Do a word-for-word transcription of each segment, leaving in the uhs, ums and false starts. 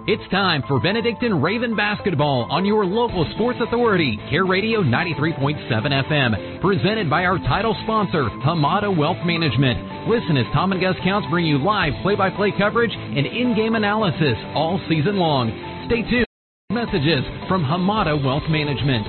It's time for Benedictine Raven basketball on your local sports authority, Care Radio ninety-three point seven F M, presented by our title sponsor, Hamada Wealth Management. Listen as Tom and Gus Counts bring you live play-by-play coverage and in-game analysis all season long. Stay tuned. Messages from Hamada Wealth Management.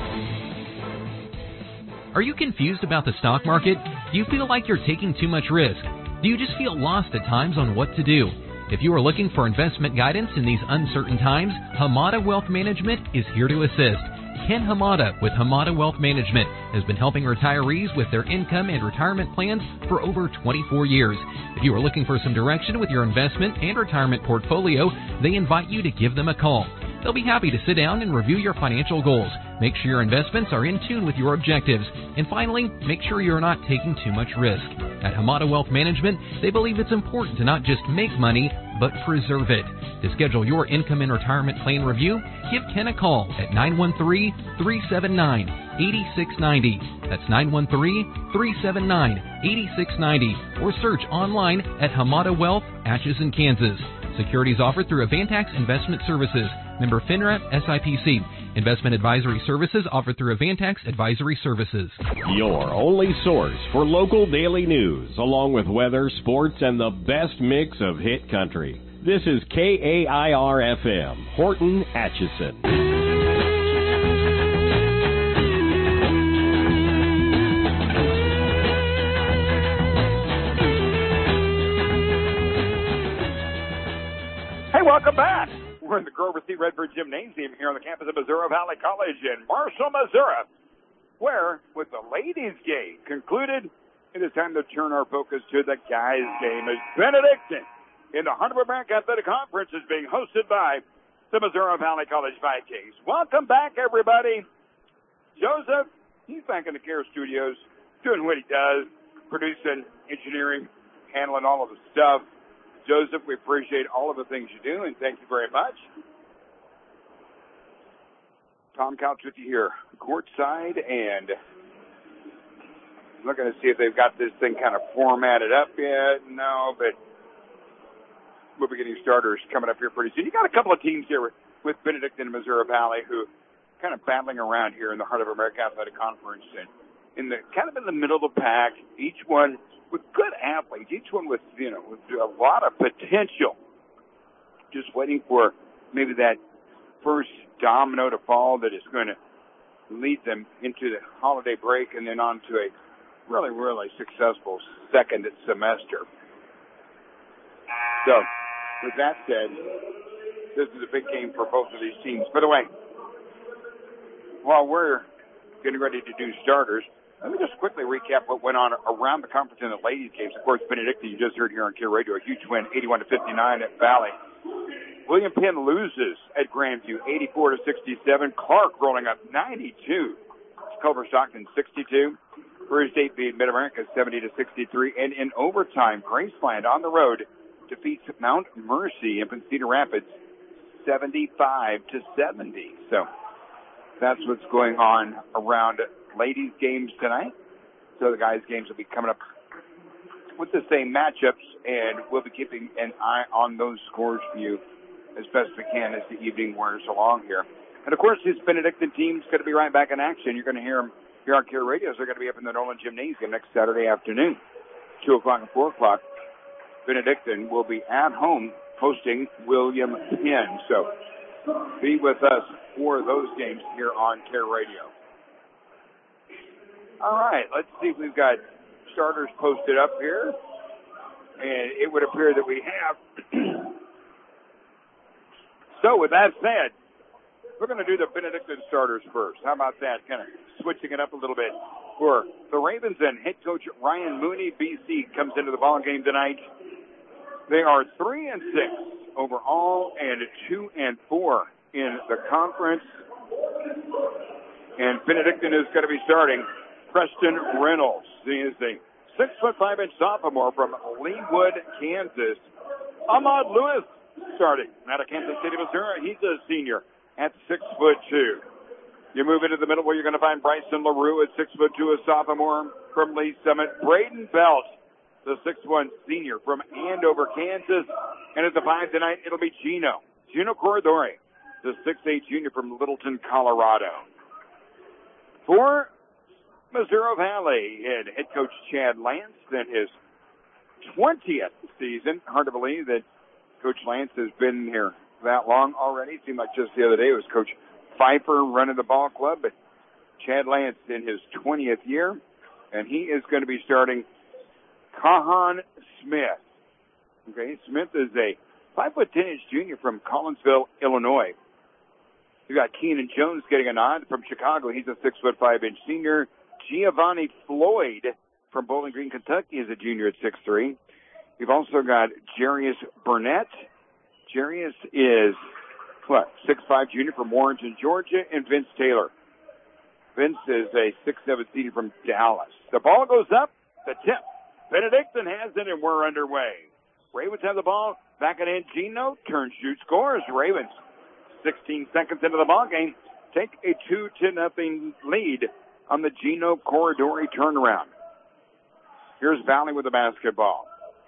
Are you confused about the stock market? Do you feel like you're taking too much risk? Do you just feel lost at times on what to do? If you are looking for investment guidance in these uncertain times, Hamada Wealth Management is here to assist. Ken Hamada with Hamada Wealth Management has been helping retirees with their income and retirement plans for over twenty-four years. If you are looking for some direction with your investment and retirement portfolio, they invite you to give them a call. They'll be happy to sit down and review your financial goals. Make sure your investments are in tune with your objectives. And finally, make sure you're not taking too much risk. At Hamada Wealth Management, they believe it's important to not just make money, but preserve it. To schedule your income and retirement plan review, give Ken a call at nine one three, three seven nine, eight six nine zero. That's nine one three, three seven nine, eight six nine zero. Or search online at Hamada Wealth, Atchison, Kansas. Securities offered through Avantax Investment Services. Member FINRA S I P C. Investment advisory services offered through Avantax Advisory Services. Your only source for local daily news, along with weather, sports, and the best mix of hit country. This is K A I R F M, Horton, Atchison. Hey, welcome back. We're in the Grover C. Redford Gymnasium here on the campus of Missouri Valley College in Marshall, Missouri, where, with the ladies' game concluded, it is time to turn our focus to the guys' game as Benedictine in the Heart of America Athletic Conference is being hosted by the Missouri Valley College Vikings. Welcome back, everybody. Joseph, he's back in the Care Studios doing what he does, producing, engineering, handling all of the stuff. Joseph, we appreciate all of the things you do, and thank you very much. Tom Couch with you here, courtside, and looking to see if they've got this thing kind of formatted up yet. No, but we'll be getting starters coming up here pretty soon. You got a couple of teams here with, with Benedictine and Missouri Valley who kind of battling around here in the Heart of America Athletic Conference, and in the kind of in the middle of the pack, each one with good athletes, each one with, you know, with a lot of potential. Just waiting for maybe that first domino to fall that is going to lead them into the holiday break and then on to a really, really successful second semester. So, with that said, this is a big game for both of these teams. By the way, while we're getting ready to do starters, let me just quickly recap what went on around the conference in the ladies' games. Of course, Benedictine, you just heard here on Care Radio, a huge win, eighty-one to fifty-nine at Valley. William Penn loses at Grandview, eighty-four to sixty-seven. Clark rolling up ninety-two. Culver Stockton, sixty-two. Prairie State beat Mid-America, seventy to sixty-three. And in overtime, Graceland on the road defeats Mount Mercy up in Cedar Rapids, seventy-five to seventy. So that's what's going on around ladies' games tonight. So the guys' games will be coming up with the same matchups, and we'll be keeping an eye on those scores for you as best we can as the evening wears along here. And, of course, this Benedictine team's going to be right back in action. You're going to hear them here on Care Radio. They're going to be up in the Nolan Gymnasium next Saturday afternoon, two o'clock and four o'clock. Benedictine will be at home hosting William Penn. So be with us for those games here on Care Radio. All right, let's see if we've got starters posted up here. And it would appear that we have. So with that said, we're going to do the Benedictine starters first. How about that? Kind of switching it up a little bit. For the Ravens and head coach Ryan Mooney, B C comes into the ball game tonight. They are three and six overall and two and four in the conference. And Benedictine is going to be starting Preston Reynolds. He is a six foot five inch sophomore from Leewood, Kansas. Ahmad Lewis starting out of Kansas City, Missouri. He's a senior at six foot two. You move into the middle where you're going to find Bryson LaRue at six foot two, a sophomore from Lee Summit. Braden Belt, the six one senior from Andover, Kansas. And at the five tonight, it'll be Gino, Gino Corridore, the six eight junior from Littleton, Colorado. For Missouri Valley, and head coach Chad Lance in his twentieth season. Hard to believe that Coach Lance has been here that long already. It seemed like just the other day it was Coach Pfeiffer running the ball club, but Chad Lance in his twentieth year, and he is going to be starting Kahan Smith. Okay, Smith is a five foot ten inch junior from Collinsville, Illinois. You got Keenan Jones getting a nod from Chicago. He's a six foot five inch senior. Giovanni Floyd from Bowling Green, Kentucky is a junior at six three. You've also got Jarius Burnett. Jarius is, what, six five junior from Warrenton, Georgia, and Vince Taylor. Vince is a six seven senior from Dallas. The ball goes up, the tip. Benedictine has it, and we're underway. Ravens have the ball. Back at end, Gino turns, shoots, scores. Ravens, sixteen seconds into the ball game, take a two to nothing lead on the Gino Corridore turnaround. Here's Valley with the basketball.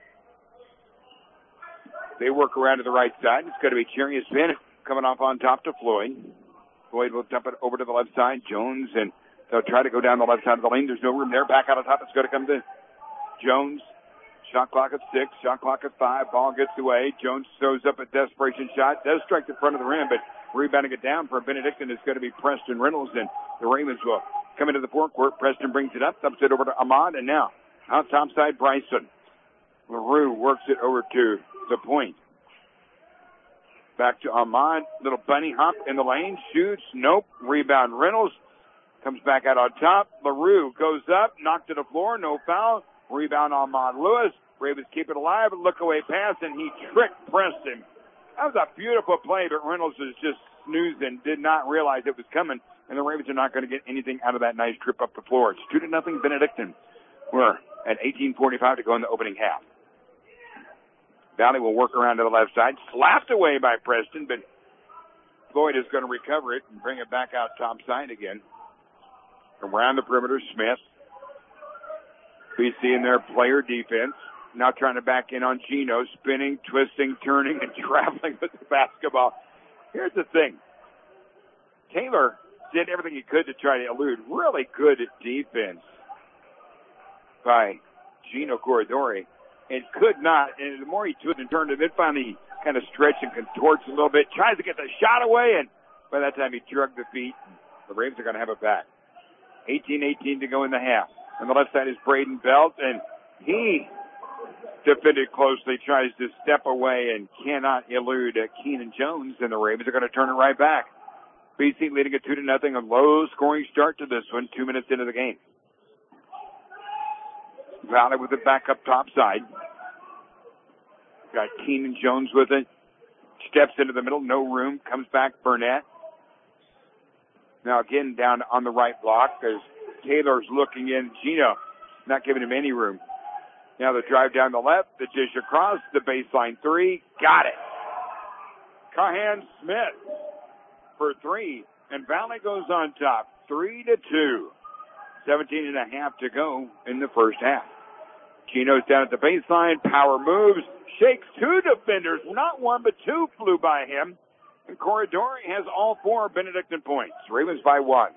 They work around to the right side. It's going to be Charius Bennett coming off on top to Floyd. Floyd will dump it over to the left side. Jones, and they'll try to go down the left side of the lane. There's no room there. Back out on top. It's going to come to Jones. Shot clock at six. Shot clock at five. Ball gets away. Jones throws up a desperation shot. Does strike the front of the rim, but rebounding it down for Benedictine is going to be Preston Reynolds, and the Ravens will come into the forecourt. Preston brings it up, dumps it over to Ahmad, and now out top side, Bryson. LaRue works it over to the point. Back to Ahmad. Little bunny hop in the lane. Shoots. Nope. Rebound. Reynolds comes back out on top. LaRue goes up. Knocked to the floor. No foul. Rebound Ahmad Lewis. Ravens keep it alive. Look away pass, and he tricked Preston. That was a beautiful play, but Reynolds was just snoozing. Did not realize it was coming, and the Ravens are not going to get anything out of that nice trip up the floor. It's two to nothing Benedictine. We're at eighteen forty-five to go in the opening half. Valley will work around to the left side. Slapped away by Preston, but Floyd is going to recover it and bring it back out top side again. Around the perimeter, Smith. B C in their player defense. Now trying to back in on Gino. Spinning, twisting, turning, and traveling with the basketball. Here's the thing. Taylor did everything he could to try to elude. Really good defense by Gino Corridore. And could not, and the more he twisted and turned, and then finally kind of stretched and contorts a little bit, tries to get the shot away, and by that time he drugged the feet. The Ravens are going to have it back. eighteen eighteen to go in the half. On the left side is Braden Belt, and he defended closely, tries to step away and cannot elude uh, Keenan Jones, and the Ravens are going to turn it right back. B C leading it two to nothing, a low-scoring start to this one, two minutes into the game. Valley with it back up top side. Got Keenan Jones with it. Steps into the middle, no room. Comes back Burnett. Now again down on the right block as Taylor's looking in. Gino not giving him any room. Now the drive down the left. The dish across. The baseline three. Got it. Kahan Smith for three. And Valley goes on top. Three to two. seventeen and a half to go in the first half. Gino's down at the baseline. Power moves. Shakes two defenders. Not one, but two flew by him. And Corridore has all four Benedictine points. Ravens by one.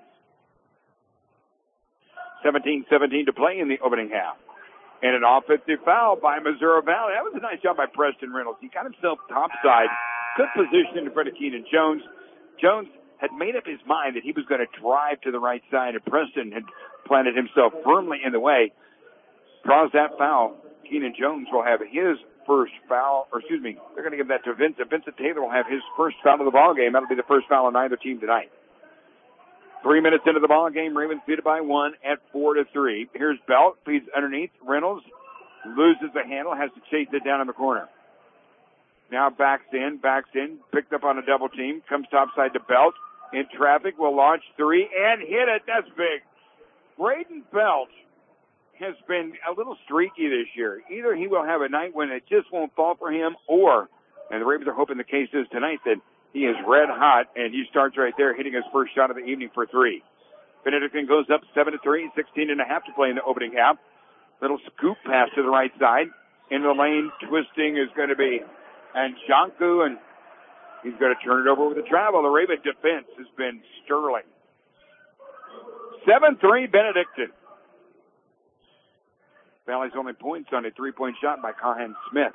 seventeen seventeen to play in the opening half. And an offensive foul by Missouri Valley. That was a nice job by Preston Reynolds. He got himself topside. Good position in front of Keenan Jones. Jones had made up his mind that he was going to drive to the right side, and Preston had planted himself firmly in the way. Draws that foul. Keenan Jones will have his first foul, or excuse me, they're going to give that to Vincent. Vincent Taylor will have his first foul of the ball game. That'll be the first foul on either team tonight. Three minutes into the ball game, Ravens beat it by one at four to three. Here's Belt, feeds underneath. Reynolds loses the handle, has to chase it down in the corner. Now backs in, backs in, picked up on a double team, comes topside to Belt. In traffic, will launch three and hit it. That's big. Braden Belt has been a little streaky this year. Either he will have a night when it just won't fall for him, or, and the Ravens are hoping the case is tonight, that he is red hot, and he starts right there hitting his first shot of the evening for three. Benedictine goes up seven to three, sixteen and a half to play in the opening half. Little scoop pass to the right side. In the lane, twisting is going to be Njoku, and He's going to turn it over with a travel. The Raven defense has been sterling. seven three Benedictine. Valley's only points on a three-point shot by Kahan Smith.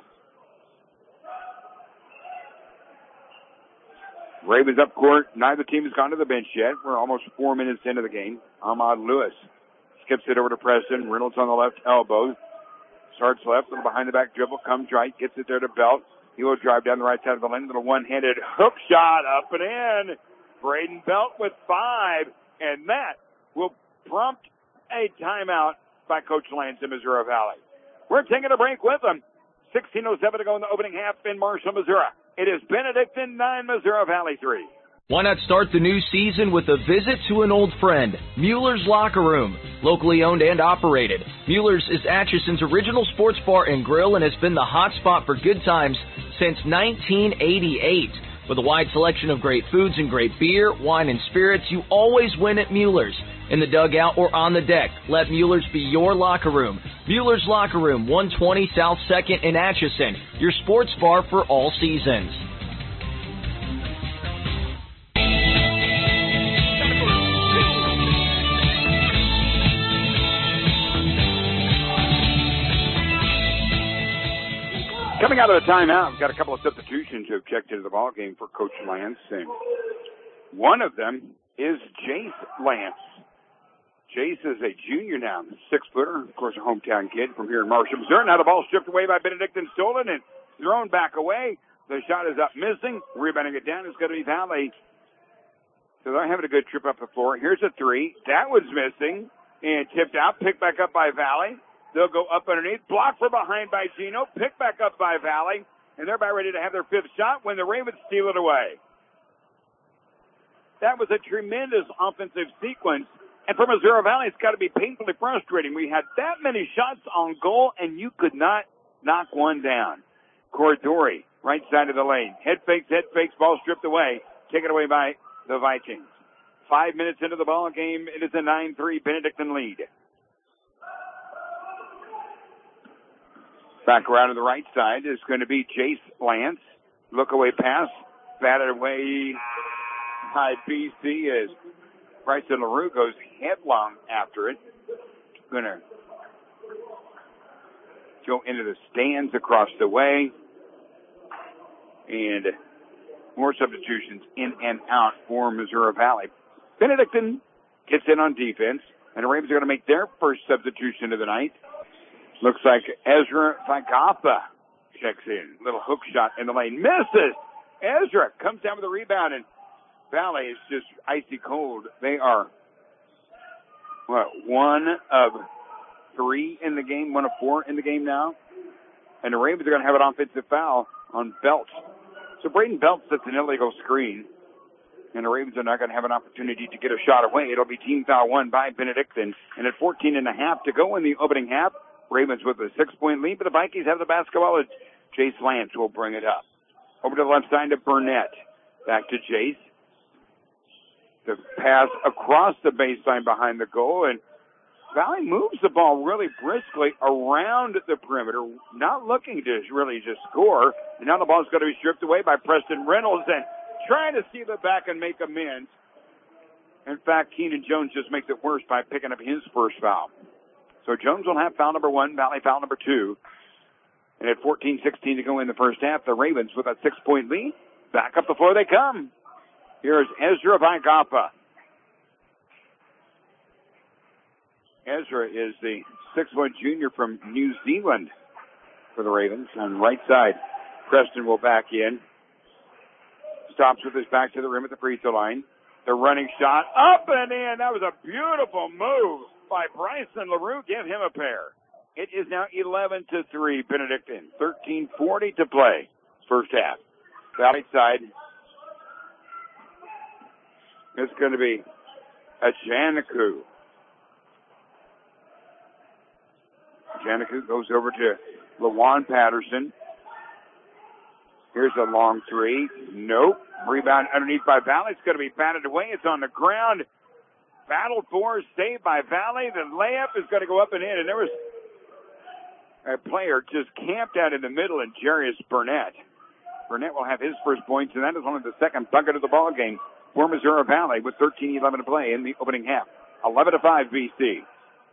Ravens up court. Neither team has gone to the bench yet. We're almost four minutes into the game. Ahmad Lewis skips it over to Preston. Reynolds on the left elbow. Starts left, little behind the back dribble, comes right, gets it there to Belt. He will drive down the right side of the lane. Little one-handed hook shot up and in. Braden Belt with five, and that will prompt a timeout by Coach Lance in Missouri Valley. We're taking a break with them. sixteen oh seven to go in the opening half in Marshall, Missouri. It is Benedictine nine, Missouri Valley three. Why not start the new season with a visit to an old friend, Mueller's Locker Room. Locally owned and operated, Mueller's is Atchison's original sports bar and grill and has been the hot spot for good times since nineteen eighty-eight. With a wide selection of great foods and great beer, wine, and spirits, you always win at Mueller's. In the dugout or on the deck, let Mueller's be your locker room. Mueller's Locker Room, one twenty South second in Atchison, your sports bar for all seasons. Coming out of the timeout, we've got a couple of substitutions who have checked into the ball game for Coach Lance, and one of them is Jace Lance. Jace is a junior now, six-footer, of course, a hometown kid from here in Marshall, Missouri. Now the ball stripped away by Benedictine, stolen and thrown back away. The shot is up, missing. Rebounding it down is going to be Valley. So they're having a good trip up the floor. Here's a three. That was missing and tipped out, picked back up by Valley. They'll go up underneath, blocked from behind by Gino, picked back up by Valley, and they're about ready to have their fifth shot when the Ravens steal it away. That was a tremendous offensive sequence. And for Missouri Valley, it's got to be painfully frustrating. We had that many shots on goal, and you could not knock one down. Corridori, right side of the lane. Head fakes, head fakes, ball stripped away. Taken away by the Vikings. Five minutes into the ball game, it is a nine three Benedictine lead. Back around to the right side is going to be Jace Lance. Look away pass. Batted away by B C as Bryson LaRue goes headlong after it. Going to go into the stands across the way. And more substitutions in and out for Missouri Valley. Benedictine gets in on defense, and the Ravens are going to make their first substitution of the night. Looks like Ezra Fagapa checks in. Little hook shot in the lane. Misses! Ezra comes down with a rebound, and Valley is just icy cold. They are, what, one of three in the game, one of four in the game now. And the Ravens are going to have an offensive foul on Belt. So Braden Belt sets an illegal screen, and the Ravens are not going to have an opportunity to get a shot away. It'll be team foul one by Benedictine. And at fourteen and a half to go in the opening half, Ravens with a six-point lead, but the Vikings have the basketball. And Jace Lance will bring it up. Over to the left side to Burnett. Back to Jace. The pass across the baseline behind the goal, and Valley moves the ball really briskly around the perimeter, not looking to really just score. And now the ball's going to be stripped away by Preston Reynolds and trying to steal it back and make amends. In fact, Keenan Jones just makes it worse by picking up his first foul. So Jones will have foul number one, Valley foul number two. And at fourteen sixteen to go in the first half, the Ravens with a six-point lead. Back up the floor they come. Here's Ezra Vaigapa. Ezra is the six-foot junior from New Zealand for the Ravens. On the right side, Preston will back in. Stops with his back to the rim at the free throw line. The running shot up and in. That was a beautiful move by Bryson LaRue. Give him a pair. It is now eleven to three, Benedictine. thirteen forty to play. First half. Valley side. It's going to be a Janiku. Janiku goes over to LaJuan Patterson. Here's a long three. Nope. Rebound underneath by Valley. It's going to be batted away. It's on the ground. Battled for, saved by Valley. The layup is going to go up and in. And there was a player just camped out in the middle, and Jarius Burnett Burnett will have his first points, and that is only the second bucket of the ball game for Missouri Valley with thirteen eleven to play in the opening half. eleven to five B C.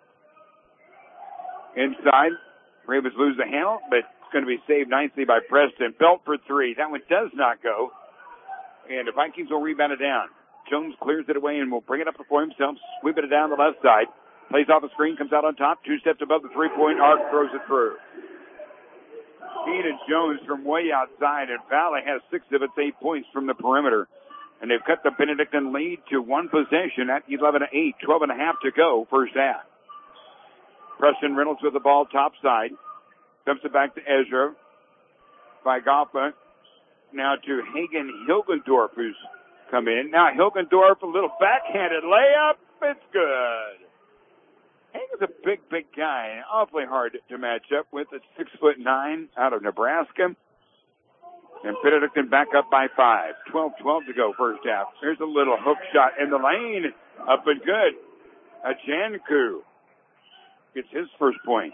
Inside, Ravens lose the handle, but it's going to be saved nicely by Preston. Belt for three. That one does not go. And the Vikings will rebound it down. Jones clears it away and will bring it up for himself, sweeping it down the left side. Plays off the screen, comes out on top, two steps above the three-point arc, throws it through. Keenan Jones from way outside, and Valley has six of its eight points from the perimeter. And they've cut the Benedictine lead to one possession at eleven to eight, twelve and a half to go, first half. Preston Reynolds with the ball top side. Dumps it back to Ezra. Figoffa now to Hagen Hilgendorf, who's come in. Now Hilgendorf, a little backhanded layup. It's good. Hagen's a big, big guy. Awfully hard to match up with. It's six foot nine out of Nebraska. And Benedictine back up by five. twelve twelve to go first half. Here's a little hook shot in the lane. Up and good. Ajanku gets his first points.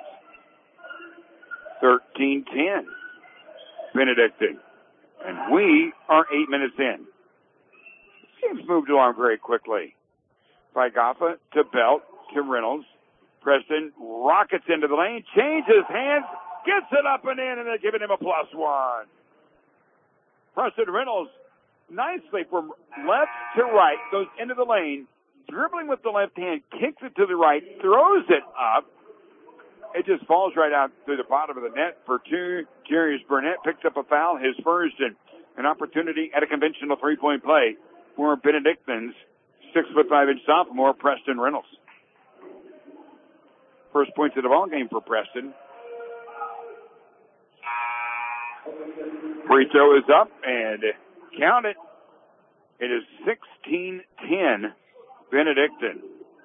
thirteen ten. Benedictine. And we are eight minutes in. This game's moved along very quickly. Figoffa to Belt to Reynolds. Preston rockets into the lane, changes hands, gets it up and in, and they're giving him a plus one. Preston Reynolds nicely from left to right, goes into the lane, dribbling with the left hand, kicks it to the right, throws it up. It just falls right out through the bottom of the net for two. Jarius Burnett picks up a foul, his first, and an opportunity at a conventional three-point play for Benedictine's six foot five inch sophomore, Preston Reynolds. First points of the ball game for Preston. Free throw is up, and count it. It is sixteen ten Benedictine.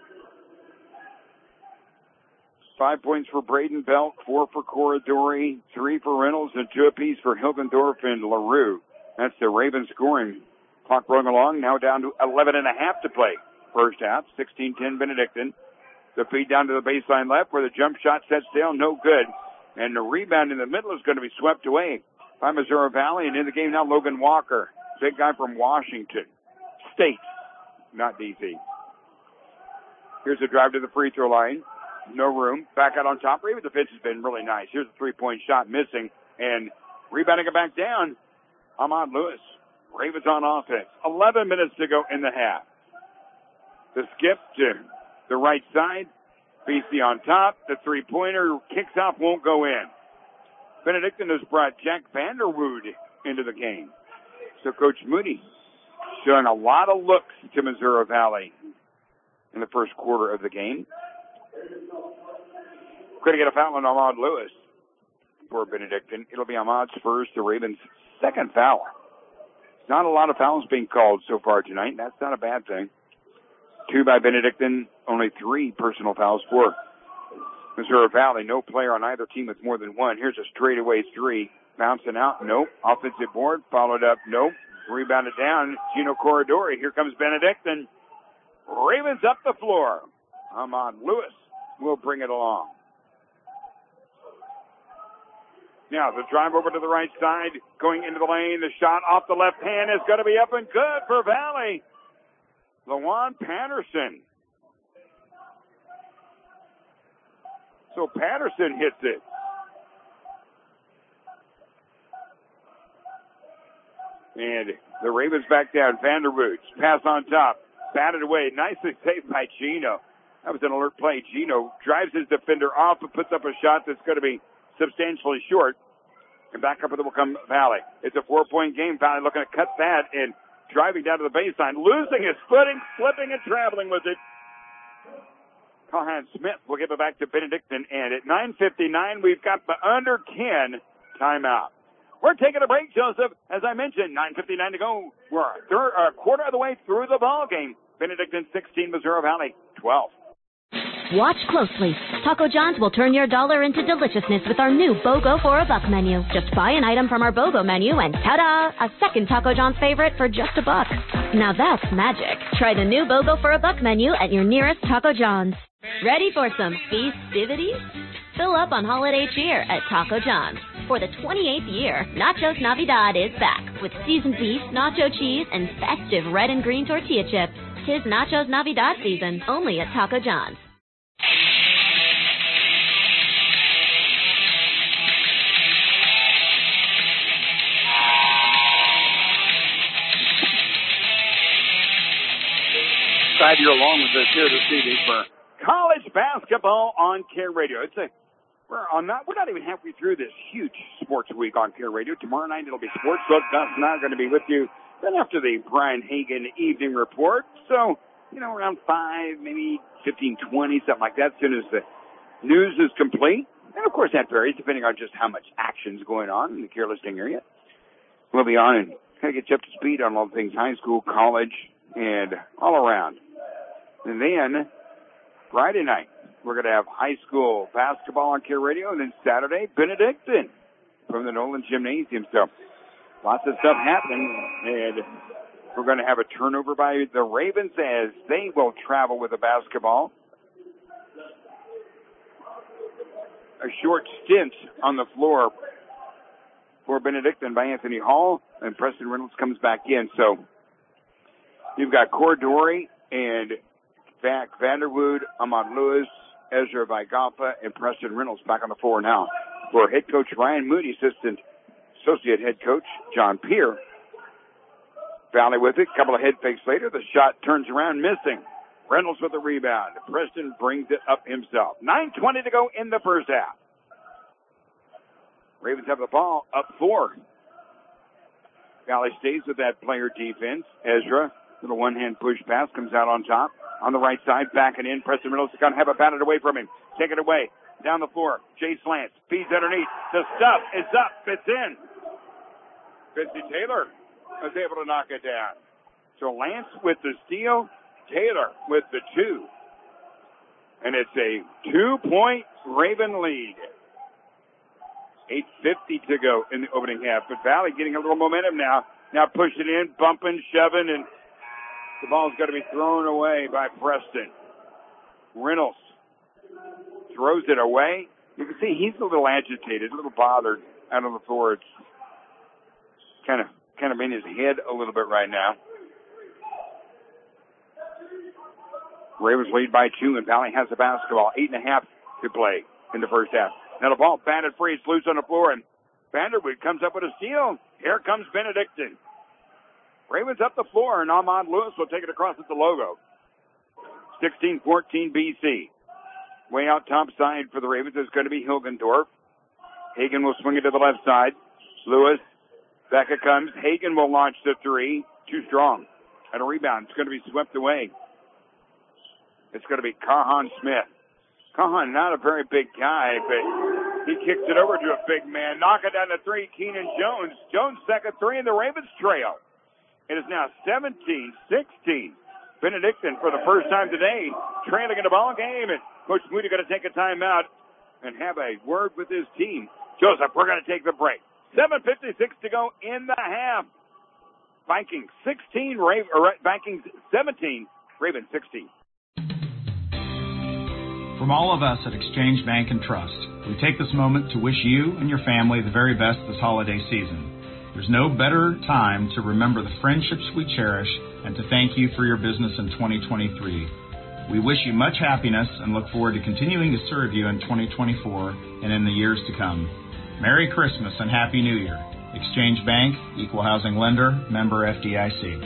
Five points for Braden Belt, four for Corridori, three for Reynolds, and two apiece for Hilgendorf and LaRue. That's the Ravens scoring. Clock rolling along, now down to eleven and a half to play. First half, sixteen ten Benedictine. The feed down to the baseline left where the jump shot sets down, no good. And the rebound in the middle is going to be swept away by Missouri Valley. And in the game now, Logan Walker, big guy from Washington State, not D C. Here's a drive to the free throw line. No room. Back out on top. Ravens defense has been really nice. Here's a three-point shot missing. And rebounding it back down, Ahmad Lewis. Ravens on offense. eleven minutes to go in the half. The skip to the right side. B C on top. The three-pointer kicks off, won't go in. Benedictine has brought Jack Vanderwood into the game. So Coach Moody showing a lot of looks to Missouri Valley in the first quarter of the game. Going to get a foul on Ahmad Lewis for Benedictine. It'll be Ahmad's first, the Ravens' second foul. Not a lot of fouls being called so far tonight. That's not a bad thing. Two by Benedictine, only three personal fouls for Missouri Valley. No player on either team with more than one. Here's a straightaway three. Bouncing out, nope. Offensive board, followed up, nope. Rebounded down, Gino Corridori. Here comes Benedictine. Ravens up the floor. Ahmad Lewis will bring it along. Now the drive over to the right side, going into the lane. The shot off the left hand is going to be up and good for Valley. Lawan Patterson. So Patterson hits it. And the Ravens back down. Vanderwood, pass on top. Batted away. Nicely saved by Gino. That was an alert play. Gino drives his defender off and puts up a shot that's going to be substantially short. And back up it will come Valley. It's a four-point game. Valley looking to cut that and driving down to the baseline. Losing his footing, slipping and traveling with it. Cohan Smith will give it back to Benedictine. And at nine fifty-nine, we've got the under ten timeout. We're taking a break, Joseph. As I mentioned, nine fifty-nine to go. We're a, third, a quarter of the way through the ball game. Benedictine sixteen, Missouri Valley twelve. Watch closely. Taco John's will turn your dollar into deliciousness with our new BOGO for a buck menu. Just buy an item from our BOGO menu and ta-da! A second Taco John's favorite for just a buck. Now that's magic. Try the new BOGO for a buck menu at your nearest Taco John's. Ready for some festivities? Fill up on holiday cheer at Taco John's. For the twenty-eighth year, Nachos Navidad is back with seasoned beef, nacho cheese, and festive red and green tortilla chips. Tis Nachos Navidad season, only at Taco John's. Glad you're along with us here this evening for college basketball on Care Radio. It's a we're on not we're not even halfway through this huge sports week on Care Radio. Tomorrow night it'll be Sports Book. Dustin and I are going to be with you then after the Brian Hagan evening report. So you know around five, maybe fifteen, twenty, something like that. As soon as the news is complete, and of course that varies depending on just how much action's going on in the Care listing area. We'll be on and kind of get you up to speed on all the things high school, college, and all around. And then Friday night, we're going to have high school basketball on Care Radio. And then Saturday, Benedictine from the Nolan Gymnasium. So lots of stuff happening. And we're going to have a turnover by the Ravens as they will travel with the basketball. A short stint on the floor for Benedictine by Anthony Hall. And Preston Reynolds comes back in. So you've got Cordori and Zach Vanderwood, Ahmad Lewis, Ezra Vigapa, and Preston Reynolds back on the floor now for head coach Ryan Moody, assistant associate head coach John Peer. Valley with it. Couple of head fakes later. The shot turns around, missing. Reynolds with the rebound. Preston brings it up himself. nine twenty to go in the first half. Ravens have the ball up four. Valley stays with that player defense. Ezra, little one-hand push pass, comes out on top. On the right side, backing in. Preston Reynolds is going to have it batted away from him. Take it away. Down the floor. Jay Slants. Feeds underneath. The stuff is up. It's in. Fitzy Taylor was able to knock it down. So Lance with the steal. Taylor with the two. And it's a two-point Raven lead. eight fifty to go in the opening half. But Valley getting a little momentum now. Now pushing in, bumping, shoving, and the ball's got to be thrown away by Preston. Reynolds throws it away. You can see he's a little agitated, a little bothered out on the floor. It's kind of kind of in his head a little bit right now. Ravens lead by two, and Valley has the basketball. Eight and a half to play in the first half. Now the ball batted free. It's loose on the floor, and Vanderwood comes up with a steal. Here comes Benedictine. Ravens up the floor, and Ahmad Lewis will take it across at the logo. sixteen fourteen B C. Way out top side for the Ravens is going to be Hilgendorf. Hagan will swing it to the left side. Lewis. Back it comes. Hagan will launch the three. Too strong. And a rebound. It's going to be swept away. It's going to be Kahan Smith. Kahan, not a very big guy, but he kicks it over to a big man. Knock it down to three. Keenan Jones. Jones second three, and the Ravens trail. It is now seventeen sixteen. Benedictine for the first time today trailing in the ball game, and Coach Moody going to take a timeout and have a word with his team. Joseph, we're going to take the break. seven fifty-six to go in the half. Vikings sixteen, Raven, or Vikings seventeen, Ravens sixteen. From all of us at Exchange Bank and Trust, we take this moment to wish you and your family the very best this holiday season. There's no better time to remember the friendships we cherish and to thank you for your business in twenty twenty-three. We wish you much happiness and look forward to continuing to serve you in twenty twenty-four and in the years to come. Merry Christmas and Happy New Year. Exchange Bank, Equal Housing Lender, member F D I C.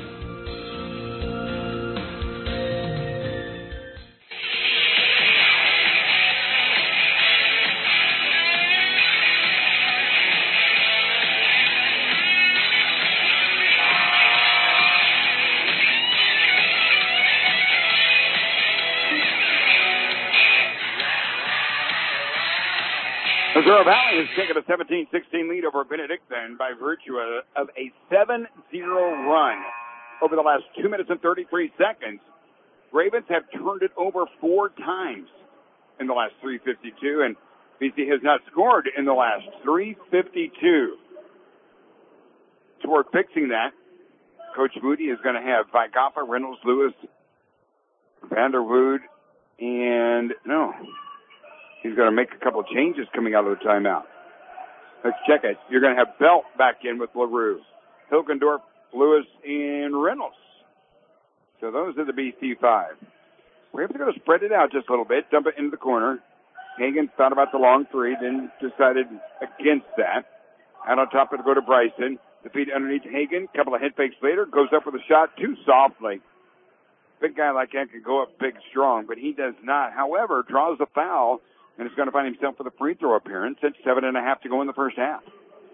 Missouri Valley has taken a seventeen sixteen lead over Benedictine by virtue of a seven zero run over the last two minutes and thirty-three seconds. Ravens have turned it over four times in the last three fifty-two, and B C has not scored in the last three fifty-two. Toward fixing that, Coach Moody is going to have Vigapa, Reynolds, Lewis, Vanderwood, and no, he's going to make a couple of changes coming out of the timeout. Let's check it. You're going to have Belt back in with LaRue, Hilgendorf, Lewis, and Reynolds. So those are the B C five. We're going to spread it out just a little bit, dump it into the corner. Hagan thought about the long three, then decided against that. Out on top, it'll go to Bryson. The feed underneath Hagan. Couple of head fakes later. Goes up with a shot too softly. Big guy like that can go up big strong, but he does not. However, draws a foul and is going to find himself with a free throw appearance at seven and a half to go in the first half.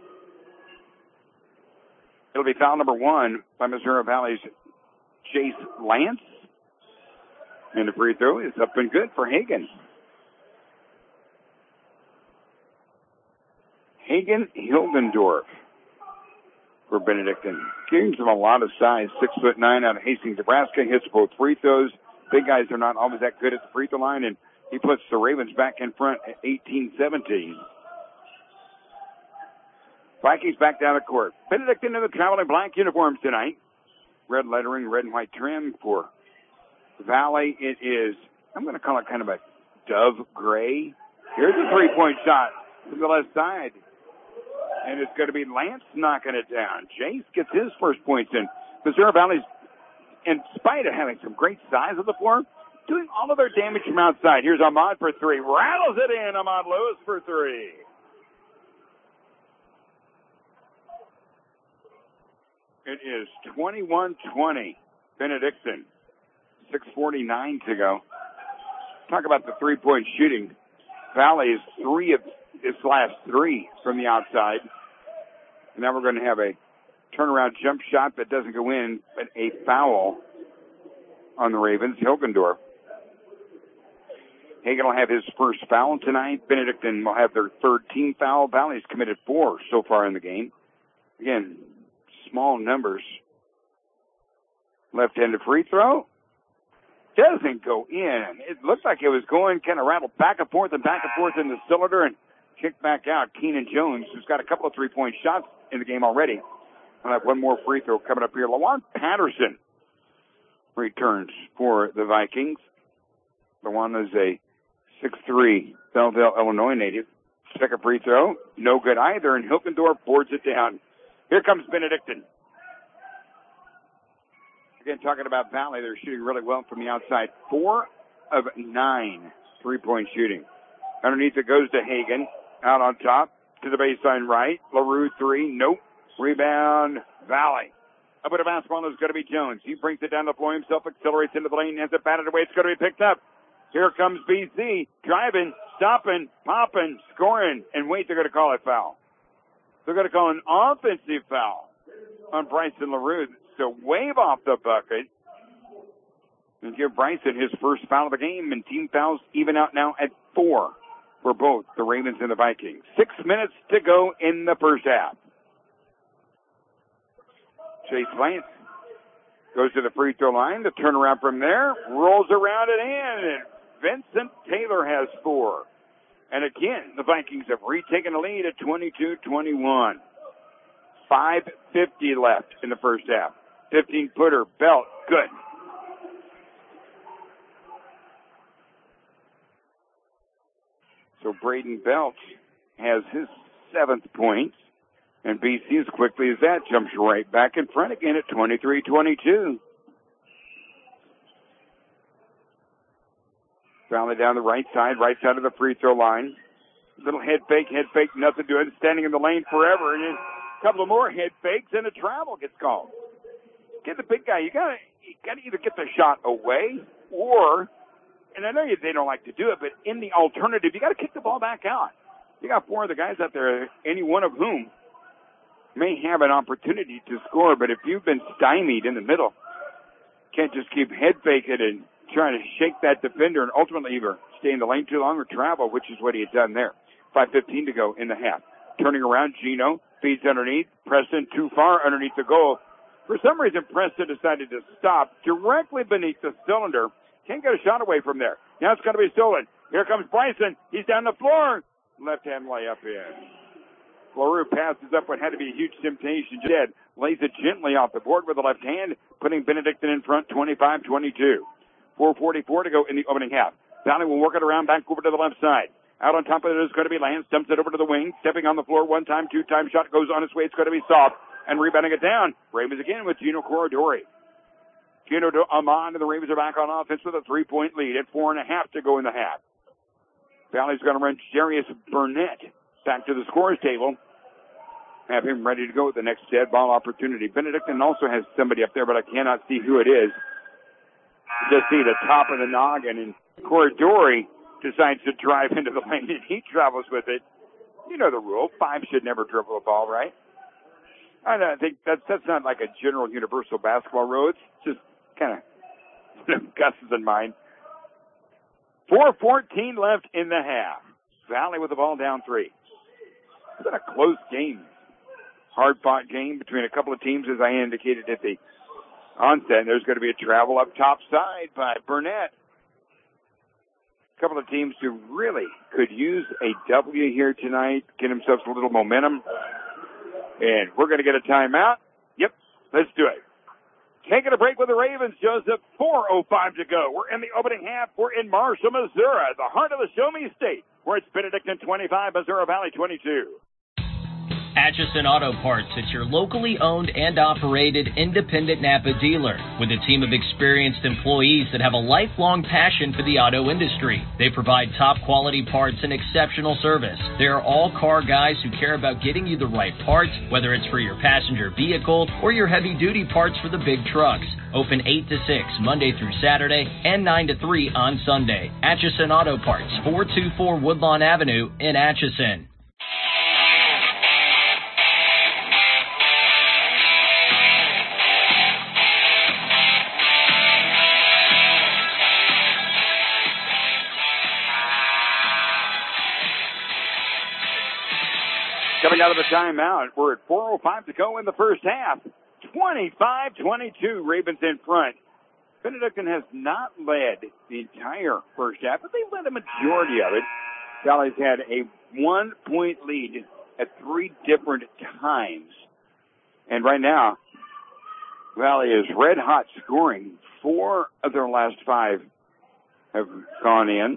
It'll be foul number one by Missouri Valley's Chase Lance. And the free throw is up and good for Hagan. Hagan Hilgendorf for Benedictine. Gives him a lot of size, six foot nine out of Hastings, Nebraska. Hits both free throws. Big guys are not always that good at the free throw line, and he puts the Ravens back in front at eighteen seventeen. Vikings back down the court. Benedictine in the traveling black uniforms tonight. Red lettering, red and white trim for Valley. It is, I'm going to call it kind of a dove gray. Here's a three-point shot from the left side. And it's going to be Lance knocking it down. Jace gets his first points in. Missouri Valley's, in spite of having some great size on the floor, doing all of their damage from outside. Here's Ahmad for three. Rattles it in. Ahmad Lewis for three. It is twenty-one twenty. Benedictine. six forty-nine to go. Talk about the three-point shooting. Valley is three of his last three from the outside. And now we're going to have a turnaround jump shot that doesn't go in, but a foul on the Ravens. Hilgendorf. Hagan will have his first foul tonight. Benedictine will have their third team foul. Valley's committed four so far in the game. Again, small numbers. Left-handed free throw. Doesn't go in. It looked like it was going, kind of rattled back and forth and back and forth in the cylinder and kicked back out. Keenan Jones, who's got a couple of three-point shots in the game already. I'll have one more free throw coming up here. Lawan Patterson returns for the Vikings. Lawan is a six three Belleville, Illinois native. Second free throw, no good either, and Hilgendorf boards it down. Here comes Benedictine. Again, talking about Valley, they're shooting really well from the outside. Four of nine three-point shooting. Underneath it goes to Hagan. Out on top to the baseline right. LaRue three. Nope. Rebound, Valley. Up with a basketball is going to be Jones. He brings it down the floor himself, accelerates into the lane, has it batted away. It's going to be picked up. Here comes B C. Driving, stopping, popping, scoring. And wait, they're going to call a foul. They're going to call an offensive foul on Bryson LaRue. So wave off the bucket and give Bryson his first foul of the game, and team fouls even out now at four for both the Ravens and the Vikings. Six minutes to go in the first half. Chase Lance goes to the free throw line. The turnaround from there rolls around and in, and Vincent Taylor has four. And again, the Vikings have retaken the lead at twenty-two twenty-one. five fifty left in the first half. fifteen-footer, Belt, good. So Braden Belt has his seventh point. And B C, as quickly as that, jumps right back in front again at twenty-three twenty-two. Valley down the right side, right side of the free throw line. Little head fake, head fake, nothing doing, standing in the lane forever. And a couple of more head fakes and a travel gets called. Get the big guy. You gotta, you gotta either get the shot away or, and I know you, they don't like to do it, but in the alternative, you gotta kick the ball back out. You got four of the guys out there, any one of whom may have an opportunity to score, but if you've been stymied in the middle, can't just keep head faking and trying to shake that defender and ultimately either stay in the lane too long or travel, which is what he had done there. five fifteen to go in the half. Turning around, Gino feeds underneath. Preston too far underneath the goal. For some reason, Preston decided to stop directly beneath the cylinder. Can't get a shot away from there. Now it's going to be stolen. Here comes Bryson. He's down the floor. Left-hand layup in. LaRue passes up what had to be a huge temptation. Jed lays it gently off the board with the left hand, putting Benedictine in front twenty-five twenty-two. four forty-four to go in the opening half. Valley will work it around back over to the left side. Out on top of it is going to be Lance. Dumps it over to the wing. Stepping on the floor one time, two time. Shot goes on its way. It's going to be soft. And rebounding it down. Ravens again with Gino Corridori. Gino to Amon, and the Ravens are back on offense with a three-point lead at four and a half to go in the half. Valley's going to run Jarius Burnett back to the scorer's table. Have him ready to go with the next dead ball opportunity. Benedictine also has somebody up there, but I cannot see who it is. Just see the top of the noggin, and Corridori decides to drive into the lane, and he travels with it. You know the rule. Five should never dribble a ball, right? I don't think that's, that's not like a general universal basketball rule. It's just kind of you know, Gus's in mind. four fourteen left in the half. Valley with the ball down three. It's been a close game. Hard-fought game between a couple of teams, as I indicated at the onset. There's going to be a travel up top side by Burnett. A couple of teams who really could use a W here tonight, get themselves a little momentum. And we're going to get a timeout. Yep, let's do it. Taking a break with the Ravens, Joseph. four oh five to go. We're in the opening half. We're in Marshall, Missouri, the heart of the Show Me State, where it's Benedictine twenty-five, Missouri Valley twenty-two. Atchison Auto Parts, it's your locally owned and operated independent Napa dealer with a team of experienced employees that have a lifelong passion for the auto industry. They provide top quality parts and exceptional service. They are all car guys who care about getting you the right parts, whether it's for your passenger vehicle or your heavy duty parts for the big trucks. Open eight to six Monday through Saturday and nine to three on Sunday. Atchison Auto Parts, four two four Woodlawn Avenue in Atchison. Coming out of the timeout, we're at four oh five to go in the first half. twenty-five twenty-two, Ravens in front. Benedictine has not led the entire first half, but they've led a majority of it. Valley's had a one-point lead at three different times. And right now, Valley is red-hot scoring. Four of their last five have gone in.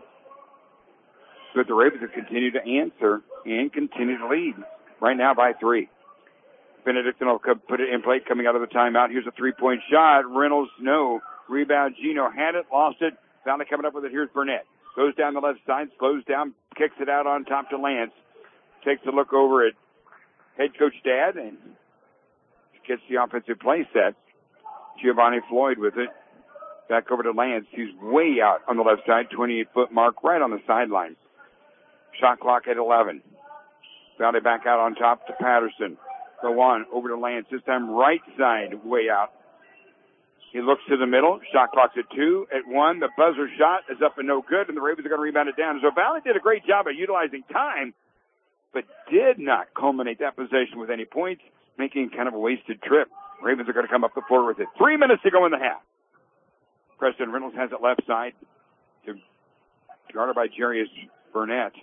But the Ravens have continued to answer and continue to lead. Right now by three. Benedictine will put it in play coming out of the timeout. Here's a three-point shot. Reynolds, no. Rebound, Gino had it, lost it. Valley coming up with it. Here's Burnett. Goes down the left side, slows down, kicks it out on top to Lance. Takes a look over at head coach Dad and gets the offensive play set. Giovanni Floyd with it. Back over to Lance. He's way out on the left side, twenty-eight foot mark, right on the sideline. Shot clock at eleven. Valley back out on top to Patterson. Go on over to Lance. This time right side, way out. He looks to the middle. Shot clock's at two. At one, the buzzer shot is up and no good, and the Ravens are going to rebound it down. So Valley did a great job of utilizing time, but did not culminate that possession with any points, making kind of a wasted trip. Ravens are going to come up the floor with it. Three minutes to go in the half. Preston Reynolds has it left side to guarded by Jarius Burnett.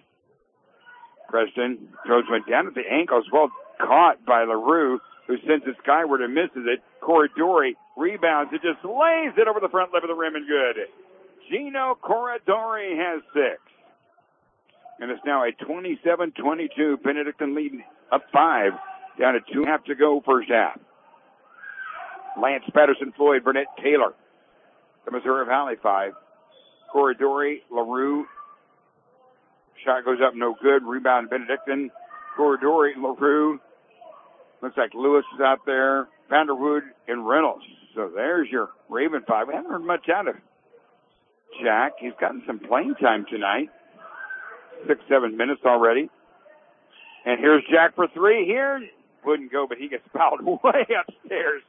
Preston throws one down at the ankles. Well caught by LaRue, who sends it skyward and misses it. Corridori rebounds it, just lays it over the front lip of the rim and good. Gino Corridori has six. And it's now a twenty-seven twenty-two. Benedictine lead up five. Down to two and a half to go first half. Lance, Patterson, Floyd, Burnett, Taylor. The Missouri Valley five. Corridori, LaRue. Shot goes up, no good. Rebound, Benedictine. Corridori, LaRue. Looks like Lewis is out there. Vanderwood and Reynolds. So there's your Raven five. We haven't heard much out of Jack. He's gotten some playing time tonight. Six, seven minutes already. And here's Jack for three here. Wouldn't go, but he gets fouled way upstairs.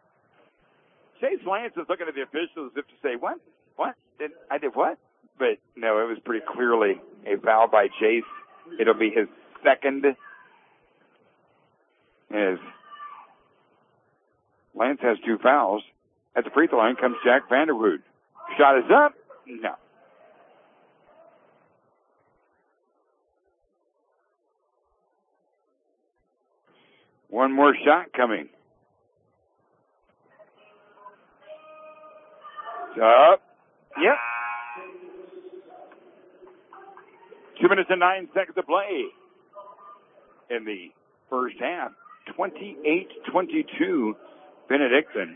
Chase Lance is looking at the officials as if to say, what? What? Did, I did what? But no, it was pretty clearly a foul by Chase. It'll be his second. As Lance has two fouls. At the free throw line comes Jack Vanderwood. Shot is up. No. One more shot coming. It's up. Yep. Two minutes and nine seconds to play in the first half. twenty-eight twenty-two, Benedictine.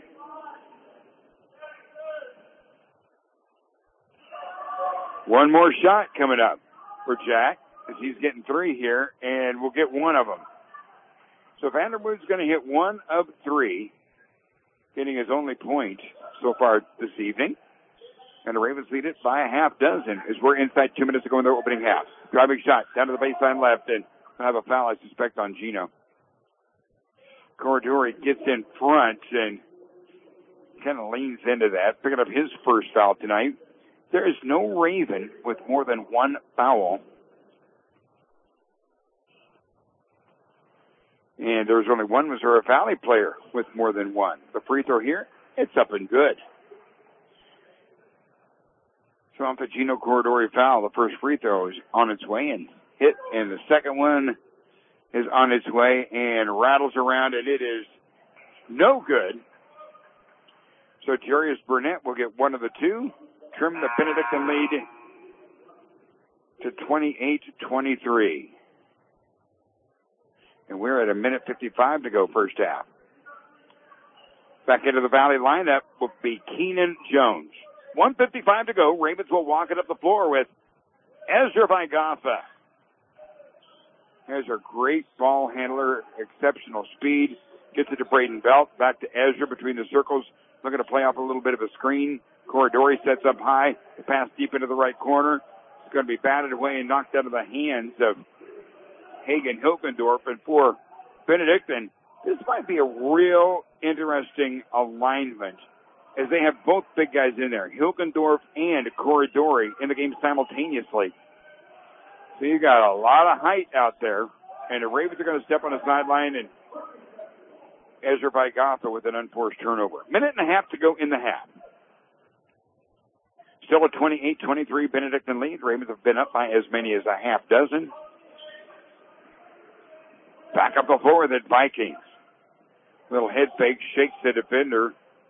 One more shot coming up for Jack, as he's getting three here, and we'll get one of them. So Vanderwood's going to hit one of three, getting his only point so far this evening. And the Ravens lead it by a half dozen as we're inside two minutes to go in their opening half. Driving shot down to the baseline left, and we'll have a foul, I suspect, on Gino. Corridori gets in front and kind of leans into that, picking up his first foul tonight. There is no Raven with more than one foul. And there's only one Missouri Valley player with more than one. The free throw here, it's up and good. So off the Gino Corridori foul, the first free throw is on its way and hit, and the second one is on its way and rattles around, and it is no good. So Jarius Burnett will get one of the two, trim the Benedictine lead to twenty-eight twenty-three. And we're at a minute fifty-five to go first half. Back into the Valley lineup will be Keenan Jones. one fifty-five to go. Ravens will walk it up the floor with Ezra Vigaffa. There's a great ball handler, exceptional speed. Gets it to Braden Belt. Back to Ezra between the circles. Looking to play off a little bit of a screen. Corridori sets up high. The pass deep into the right corner. It's going to be batted away and knocked out of the hands of Hagen Hilkendorf. And for Benedictine, this might be a real interesting alignment as they have both big guys in there, Hilkendorf and Corridori, in the game simultaneously. So you got a lot of height out there, and the Ravens are going to step on the sideline, and Ezra Vigaffa with an unforced turnover. Minute and a half to go in the half. Still a twenty-eight twenty-three Benedictine lead. Ravens have been up by as many as a half dozen. Back up the floor with it, Vikings. Little head fake, shakes the defender.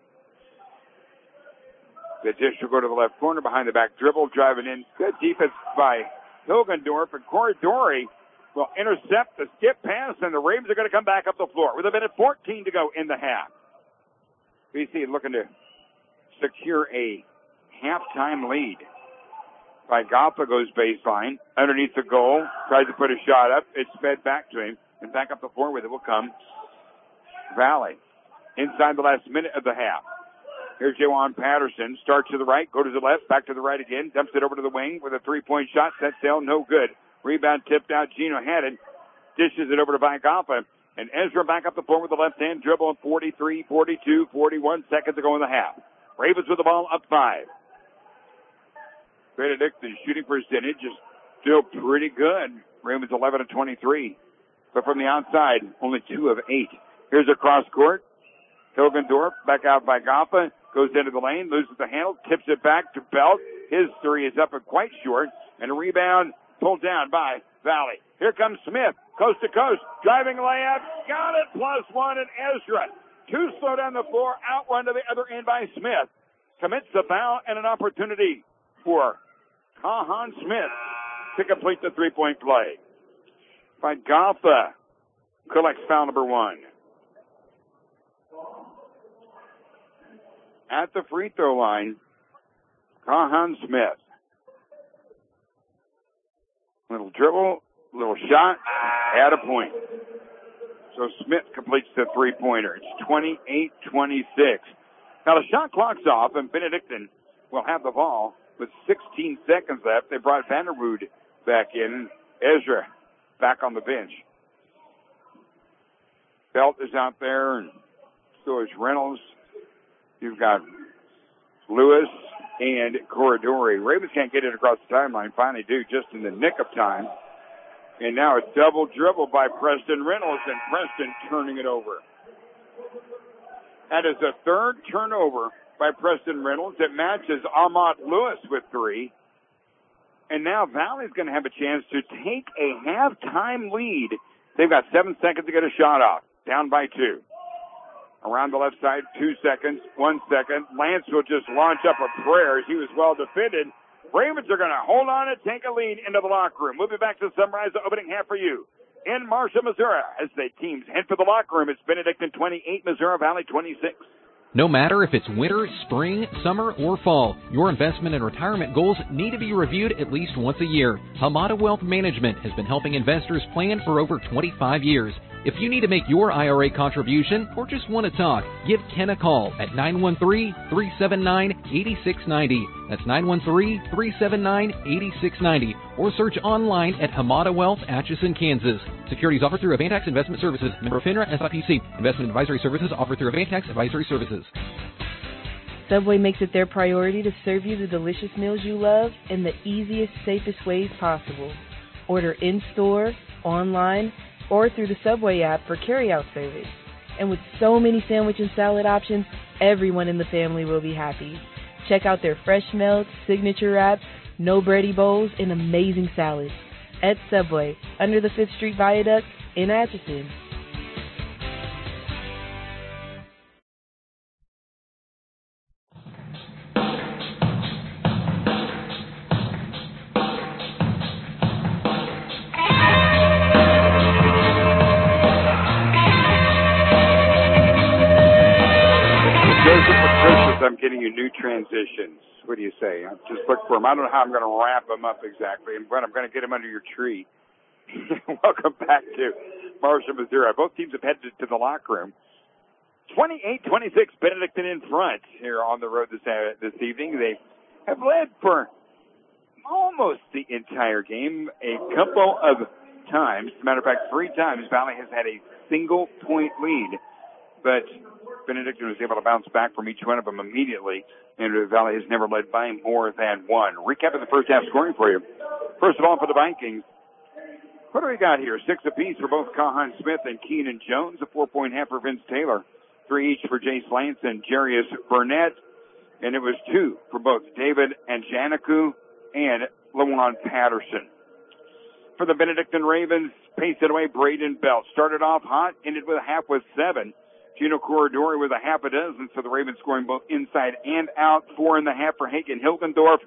The dish will go to the left corner, behind the back dribble, driving in. Good defense by Hilgendorf, and Corridori will intercept the skip pass, and the Ravens are going to come back up the floor with a minute fourteen to go in the half. B C looking to secure a halftime lead. Vigaffa goes baseline, underneath the goal, tries to put a shot up. It's fed back to him, and back up the floor with it will come Valley. Inside the last minute of the half. Here's Jawan Patterson. Starts to the right, go to the left, back to the right again. Dumps it over to the wing with a three-point shot. Set sail, no good. Rebound tipped out. Gino had it. Dishes it over to Vigaffa. And Ezra back up the floor with the left hand dribble. forty-three, forty-two, forty-one seconds to go in the half. Ravens with the ball up five. Benedictine shooting percentage is still pretty good. Ravens eleven of twenty-three. But from the outside, only two of eight. Here's a cross court. Hilgendorf back out by Vigaffa. Goes into the lane, loses the handle, tips it back to Belt. His three is up and quite short. And a rebound pulled down by Valley. Here comes Smith, coast to coast, driving layup. Got it, plus one, and Ezra. Two slow down the floor, out one to the other end by Smith. Commits the foul and an opportunity for Kahan Smith to complete the three-point play. Vigaffa collects foul number one. At the free throw line, Kahan Smith. Little dribble, little shot, add a point. So Smith completes the three-pointer. It's twenty-eight twenty-six. Now the shot clock's off, and Benedictine will have the ball with sixteen seconds left. They brought Vanderwood back in. Ezra back on the bench. Belt is out there, and so is Reynolds. You've got Lewis and Corridori. Ravens can't get it across the timeline. Finally do, just in the nick of time. And now a double dribble by Preston Reynolds, and Preston turning it over. That is the third turnover by Preston Reynolds. It matches Ahmad Lewis with three. And now Valley's going to have a chance to take a halftime lead. They've got seven seconds to get a shot off. Down by two. Around the left side, two seconds, one second. Lance will just launch up a prayer. He was well defended. Ravens are going to hold on and take a lead into the locker room. We'll be back to summarize the opening half for you in Marshall, Missouri. As the teams head for the locker room, it's Benedictine twenty-eight, Missouri Valley twenty-six. No matter if it's winter, spring, summer, or fall, your investment and retirement goals need to be reviewed at least once a year. Hamada Wealth Management has been helping investors plan for over twenty-five years. If you need to make your I R A contribution or just want to talk, give Ken a call at nine one three, three seven nine, eight six nine zero. That's nine one three, three seven nine, eight six nine zero. Or search online at Hamada Wealth, Atchison, Kansas. Securities offered through Avantax Investment Services. Member FINRA S I P C. Investment advisory services offered through Avantax Advisory Services. Subway makes it their priority to serve you the delicious meals you love in the easiest, safest ways possible. Order in-store, online, or through the Subway app for carry-out service. And with so many sandwich and salad options, everyone in the family will be happy. Check out their fresh melts, signature wraps, no bready bowls, and amazing salads. At Subway, under the fifth Street Viaduct in Atchison. I'm getting you new transitions. What do you say? I'll just look for them. I don't know how I'm going to wrap them up exactly, but I'm going to get them under your tree. Welcome back to Marshall, Missouri. Both teams have headed to the locker room. twenty-eight twenty-six, Benedictine in front here on the road this uh, this evening. They have led for almost the entire game. A couple of times, as a matter of fact, three times, Valley has had a single-point lead, but Benedictine was able to bounce back from each one of them immediately, and Valley has never led by more than one. Recapping the first half scoring for you. First of all, for the Vikings, what do we got here? Six apiece for both Kahan Smith and Keenan Jones, a four-point half for Vince Taylor, three each for Jace Lance and Jarius Burnett, and it was two for both David and Janiku and Lawan Patterson. For the Benedictine Ravens, paced it away, Braden Belt. Started off hot, ended with a half with seven. Gino Corridori with a half a dozen, so the Ravens scoring both inside and out. Four and a half for Hagen Hilgendorf.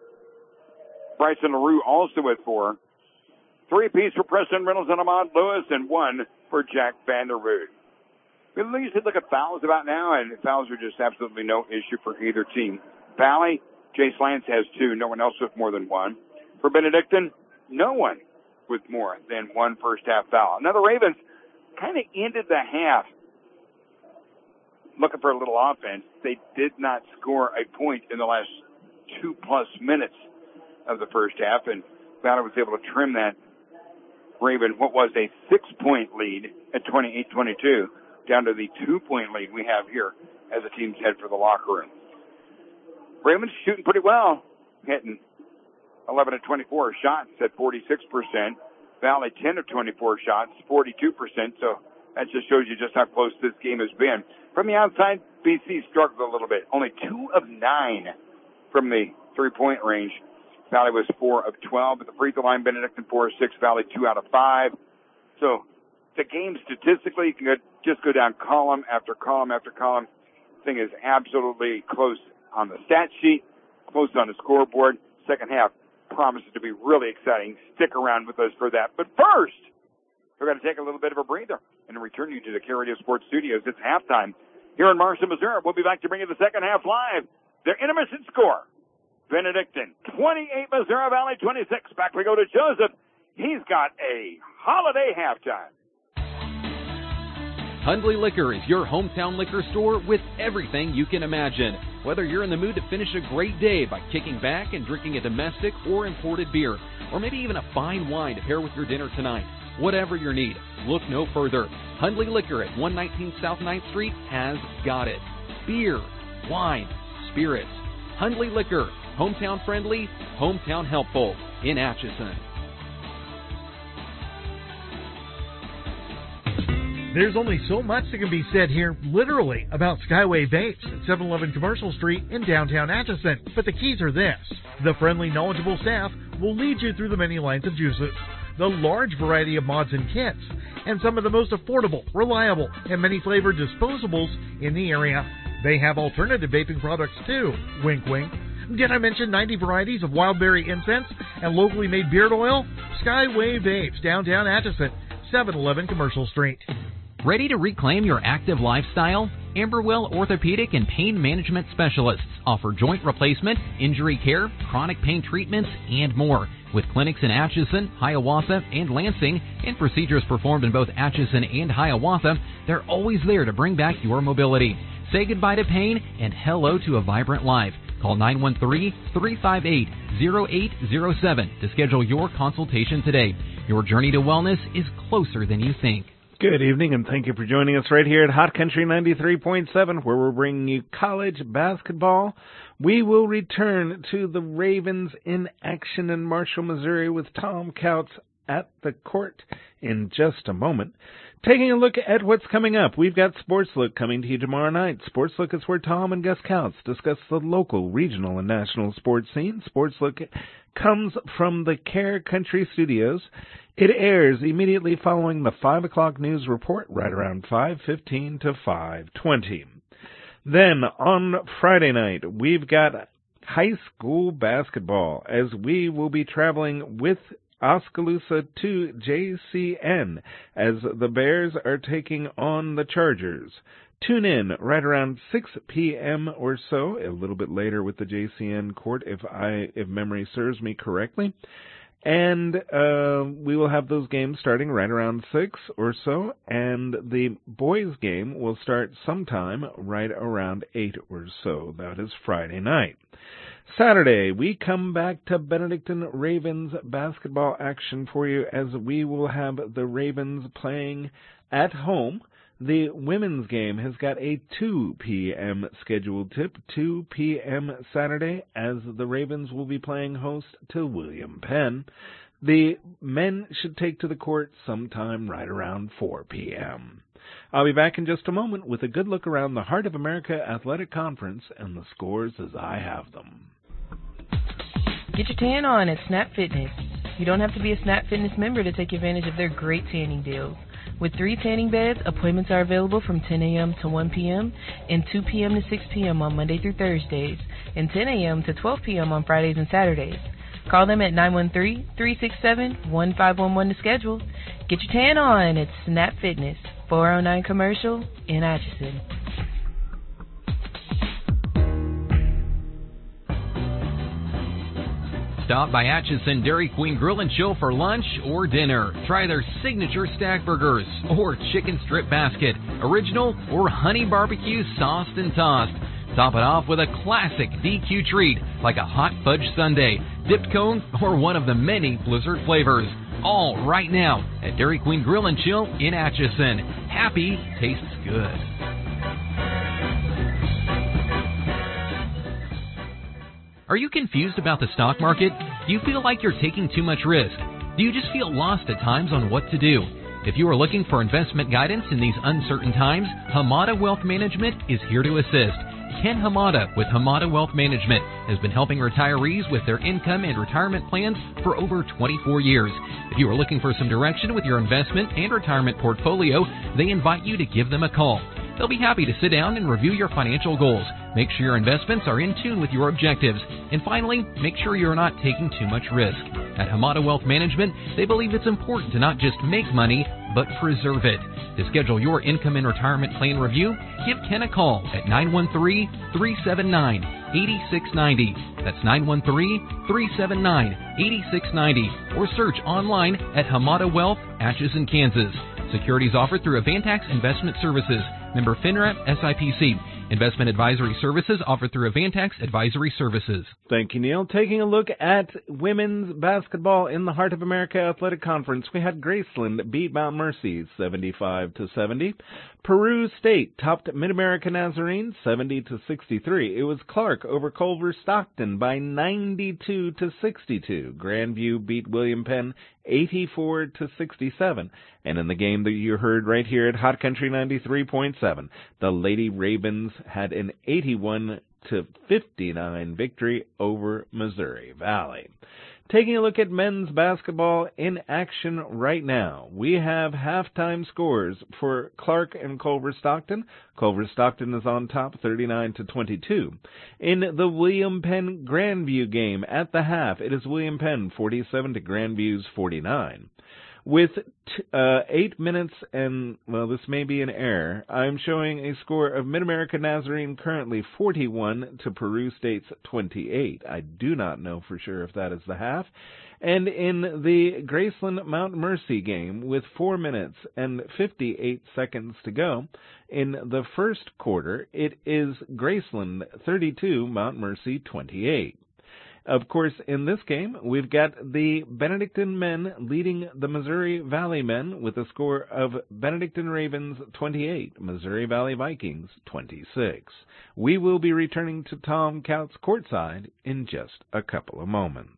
Bryson LaRue also with four. Three apiece for Preston Reynolds and Ahmad Lewis, and one for Jack Vanderwood. We usually look at fouls about now, and fouls are just absolutely no issue for either team. Valley, Jace Lance has two, no one else with more than one. For Benedictine, no one with more than one first half foul. Now the Ravens kind of ended the half looking for a little offense. They did not score a point in the last two plus minutes of the first half, and Valley was able to trim that Raven, what was a six-point lead at twenty-eight twenty-two, down to the two-point lead we have here as the teams head for the locker room. Ravens shooting pretty well, hitting eleven of twenty-four shots at forty-six percent. Valley ten of twenty-four shots, forty-two percent, so that just shows you just how close this game has been. From the outside, B C struggled a little bit. Only two of nine from the three-point range. Valley was four of twelve. At the free throw line, Benedictine four of six. Valley two out of five. So the game statistically, you can go, just go down column after column after column. Thing is absolutely close on the stat sheet, close on the scoreboard. Second half promises to be really exciting. Stick around with us for that. But first, we're going to take a little bit of a breather and return you to the K Radio Sports Studios. It's halftime here in Marshall, Missouri. We'll be back to bring you the second half live. Their intermission score, Benedictine twenty-eight, Missouri Valley twenty-six. Back we go to Joseph. He's got a holiday halftime. Hundley Liquor is your hometown liquor store with everything you can imagine. Whether you're in the mood to finish a great day by kicking back and drinking a domestic or imported beer, or maybe even a fine wine to pair with your dinner tonight, whatever your need, look no further. Hundley Liquor at one nineteen South ninth Street has got it. Beer, wine, spirits. Hundley Liquor, hometown friendly, hometown helpful in Atchison. There's only so much that can be said here, literally, about Skyway Vapes at seven eleven Commercial Street in downtown Atchison. But the keys are this. The friendly, knowledgeable staff will lead you through the many lines of juices, the large variety of mods and kits, and some of the most affordable, reliable, and many-flavored disposables in the area. They have alternative vaping products too, wink wink, Did I mention ninety varieties of wild berry incense and locally made beard oil? Skyway Vapes, downtown Atchison, seven eleven Commercial Street. Ready to reclaim your active lifestyle? Amberwell Orthopedic and Pain Management Specialists offer joint replacement, injury care, chronic pain treatments, and more. With clinics in Atchison, Hiawatha, and Lansing, and procedures performed in both Atchison and Hiawatha, they're always there to bring back your mobility. Say goodbye to pain and hello to a vibrant life. Call nine one three, three five eight, zero eight zero seven to schedule your consultation today. Your journey to wellness is closer than you think. Good evening, and thank you for joining us right here at Hot Country ninety-three point seven, where we're bringing you college basketball. We will return to the Ravens in action in Marshall, Missouri, with Tom Couts at the court in just a moment. Taking a look at what's coming up, we've got Sports Look coming to you tomorrow night. Sports Look is where Tom and Gus Couts discuss the local, regional, and national sports scene. Sports Look comes from the Care Country Studios. It airs immediately following the five o'clock news report, right around five fifteen to five twenty. Then, on Friday night, we've got high school basketball, as we will be traveling with Oskaloosa to J C N, as the Bears are taking on the Chargers. Tune in right around six p.m. or so, a little bit later with the J C N court, if I if memory serves me correctly. And uh, we will have those games starting right around six or so, and the boys' game will start sometime right around eight or so. That is Friday night. Saturday, we come back to Benedictine Ravens basketball action for you, as we will have the Ravens playing at home. The women's game has got a two p.m. scheduled tip, two p.m. Saturday, as the Ravens will be playing host to William Penn. The men should take to the court sometime right around four p.m. I'll be back in just a moment with a good look around the Heart of America Athletic Conference and the scores as I have them. Get your tan on at Snap Fitness. You don't have to be a Snap Fitness member to take advantage of their great tanning deals. With three tanning beds, appointments are available from ten a.m. to one p.m. and two p.m. to six p.m. on Monday through Thursdays, and ten a.m. to twelve p.m. on Fridays and Saturdays. Call them at nine one three, three six seven, one five one one to schedule. Get your tan on at Snap Fitness, four oh nine Commercial in Atchison. Stop by Atchison Dairy Queen Grill and Chill for lunch or dinner. Try their signature stack burgers or chicken strip basket, original or honey barbecue sauced and tossed. Top it off with a classic D Q treat like a hot fudge sundae, dipped cone, or one of the many Blizzard flavors. All right now at Dairy Queen Grill and Chill in Atchison. Happy tastes good. Are you confused about the stock market? Do you feel like you're taking too much risk? Do you just feel lost at times on what to do? If you are looking for investment guidance in these uncertain times, Hamada Wealth Management is here to assist. Ken Hamada with Hamada Wealth Management has been helping retirees with their income and retirement plans for over twenty-four years. If you are looking for some direction with your investment and retirement portfolio, they invite you to give them a call. They'll be happy to sit down and review your financial goals. Make sure your investments are in tune with your objectives. And finally, make sure you're not taking too much risk. At Hamada Wealth Management, they believe it's important to not just make money, but preserve it. To schedule your income and retirement plan review, give Ken a call at nine one three, three seven nine, eight six nine zero. That's nine one three, three seven nine, eight six nine zero. Or search online at Hamada Wealth, Atchison, Kansas. Securities offered through Avantax Investment Services. Member FINRA S I P C. Investment advisory services offered through Avantax Advisory Services. Thank you, Neil. Taking a look at women's basketball in the Heart of America Athletic Conference, we had Graceland beat Mount Mercy seventy-five to seventy. Peru State topped Mid-America Nazarene seventy to sixty-three. It was Clark over Culver Stockton by ninety-two to sixty-two. Grandview beat William Penn eighty-four to sixty-seven. And in the game that you heard right here at Hot Country ninety-three point seven, the Lady Ravens had an eighty-one to fifty-nine victory over Missouri Valley. Taking a look at men's basketball in action right now, we have halftime scores for Clark and Culver Stockton. Culver Stockton is on top, thirty-nine to twenty-two. In the William Penn Grandview game at the half, it is William Penn forty-seven to Grandview's forty-nine. With t- uh, eight minutes and, well, this may be an error, I'm showing a score of Mid-America Nazarene currently forty-one to Peru State's twenty-eight. I do not know for sure if that is the half. And in the Graceland Mount Mercy game, with four minutes and fifty-eight seconds to go, in the first quarter, it is Graceland thirty-two, Mount Mercy twenty-eight. Of course, in this game, we've got the Benedictine men leading the Missouri Valley men with a score of Benedictine Ravens twenty-eight, Missouri Valley Vikings twenty-six. We will be returning to Tom Couts courtside in just a couple of moments.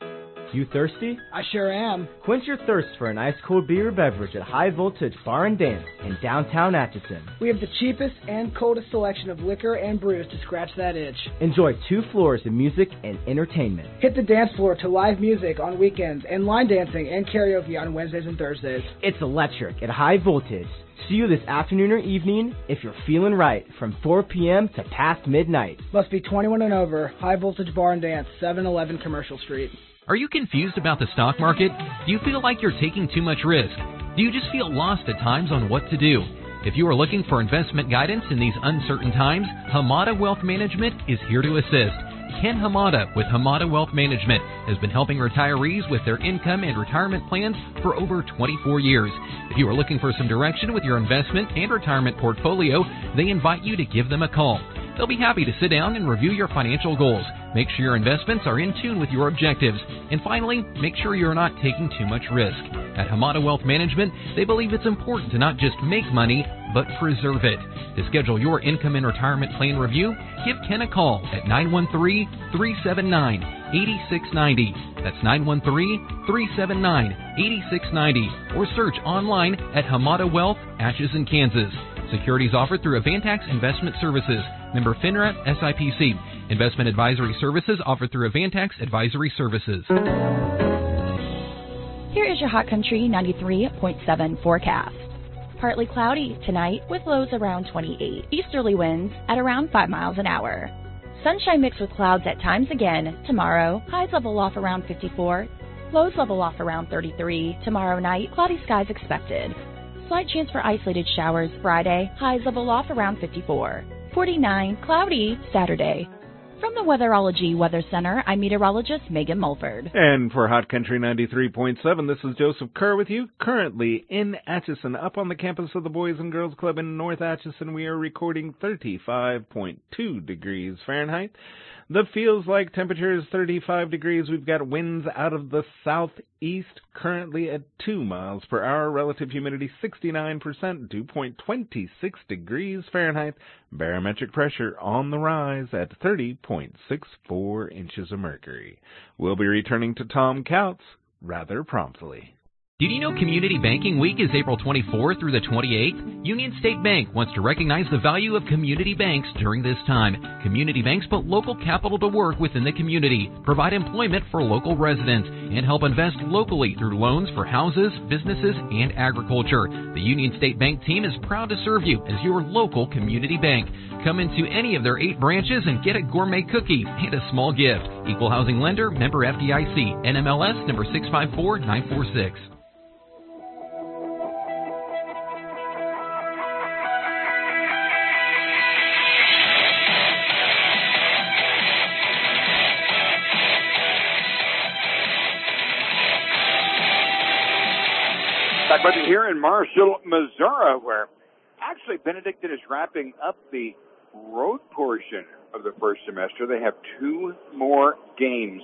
You thirsty? I sure am. Quench your thirst for an ice cold beer or beverage at High Voltage Bar and Dance in downtown Atchison. We have the cheapest and coldest selection of liquor and brews to scratch that itch. Enjoy two floors of music and entertainment. Hit the dance floor to live music on weekends and line dancing and karaoke on Wednesdays and Thursdays. It's electric at High Voltage. See you this afternoon or evening if you're feeling right from four p.m. to past midnight. Must be twenty-one and over. High Voltage Bar and Dance, seven eleven Commercial Street. Are you confused about the stock market? Do you feel like you're taking too much risk? Do you just feel lost at times on what to do? If you are looking for investment guidance in these uncertain times, Hamada Wealth Management is here to assist. Ken Hamada with Hamada Wealth Management has been helping retirees with their income and retirement plans for over twenty-four years. If you are looking for some direction with your investment and retirement portfolio, they invite you to give them a call. They'll be happy to sit down and review your financial goals. Make sure your investments are in tune with your objectives. And finally, make sure you're not taking too much risk. At Hamada Wealth Management, they believe it's important to not just make money, but preserve it. To schedule your income and retirement plan review, give Ken a call at nine one three, three seven nine, eight six nine zero. That's nine one three, three seven nine, eight six nine zero. Or search online at Hamada Wealth, Atchison, Kansas. Securities offered through Avantax Investment Services. Member FINRA, S I P C. Investment advisory services offered through Avantax Advisory Services. Here is your Hot Country ninety-three point seven forecast. Partly cloudy tonight with lows around twenty-eight. Easterly winds at around five miles an hour. Sunshine mixed with clouds at times again tomorrow. Highs level off around fifty-four. Lows level off around thirty-three. Tomorrow night, cloudy skies expected. Slight chance for isolated showers Friday. Highs level off around fifty-four. forty-nine, cloudy Saturday. From the Weatherology Weather Center, I'm meteorologist Megan Mulford. And for Hot Country ninety-three point seven, this is Joseph Kerr with you. Currently in Atchison, up on the campus of the Boys and Girls Club in North Atchison, we are recording thirty-five point two degrees Fahrenheit. The feels like temperature is thirty-five degrees. We've got winds out of the southeast, currently at two miles per hour. Relative humidity sixty-nine percent, dew point twenty-six degrees Fahrenheit. Barometric pressure on the rise at thirty point six four inches of mercury. We'll be returning to Tom Couts rather promptly. Did you know Community Banking Week is April twenty-fourth through the twenty-eighth? Union State Bank wants to recognize the value of community banks during this time. Community banks put local capital to work within the community, provide employment for local residents, and help invest locally through loans for houses, businesses, and agriculture. The Union State Bank team is proud to serve you as your local community bank. Come into any of their eight branches and get a gourmet cookie and a small gift. Equal housing lender, member F D I C, N M L S number six five four nine four six. Back with you here in Marshall, Missouri, where actually Benedictine is wrapping up the road portion of the first semester. They have two more games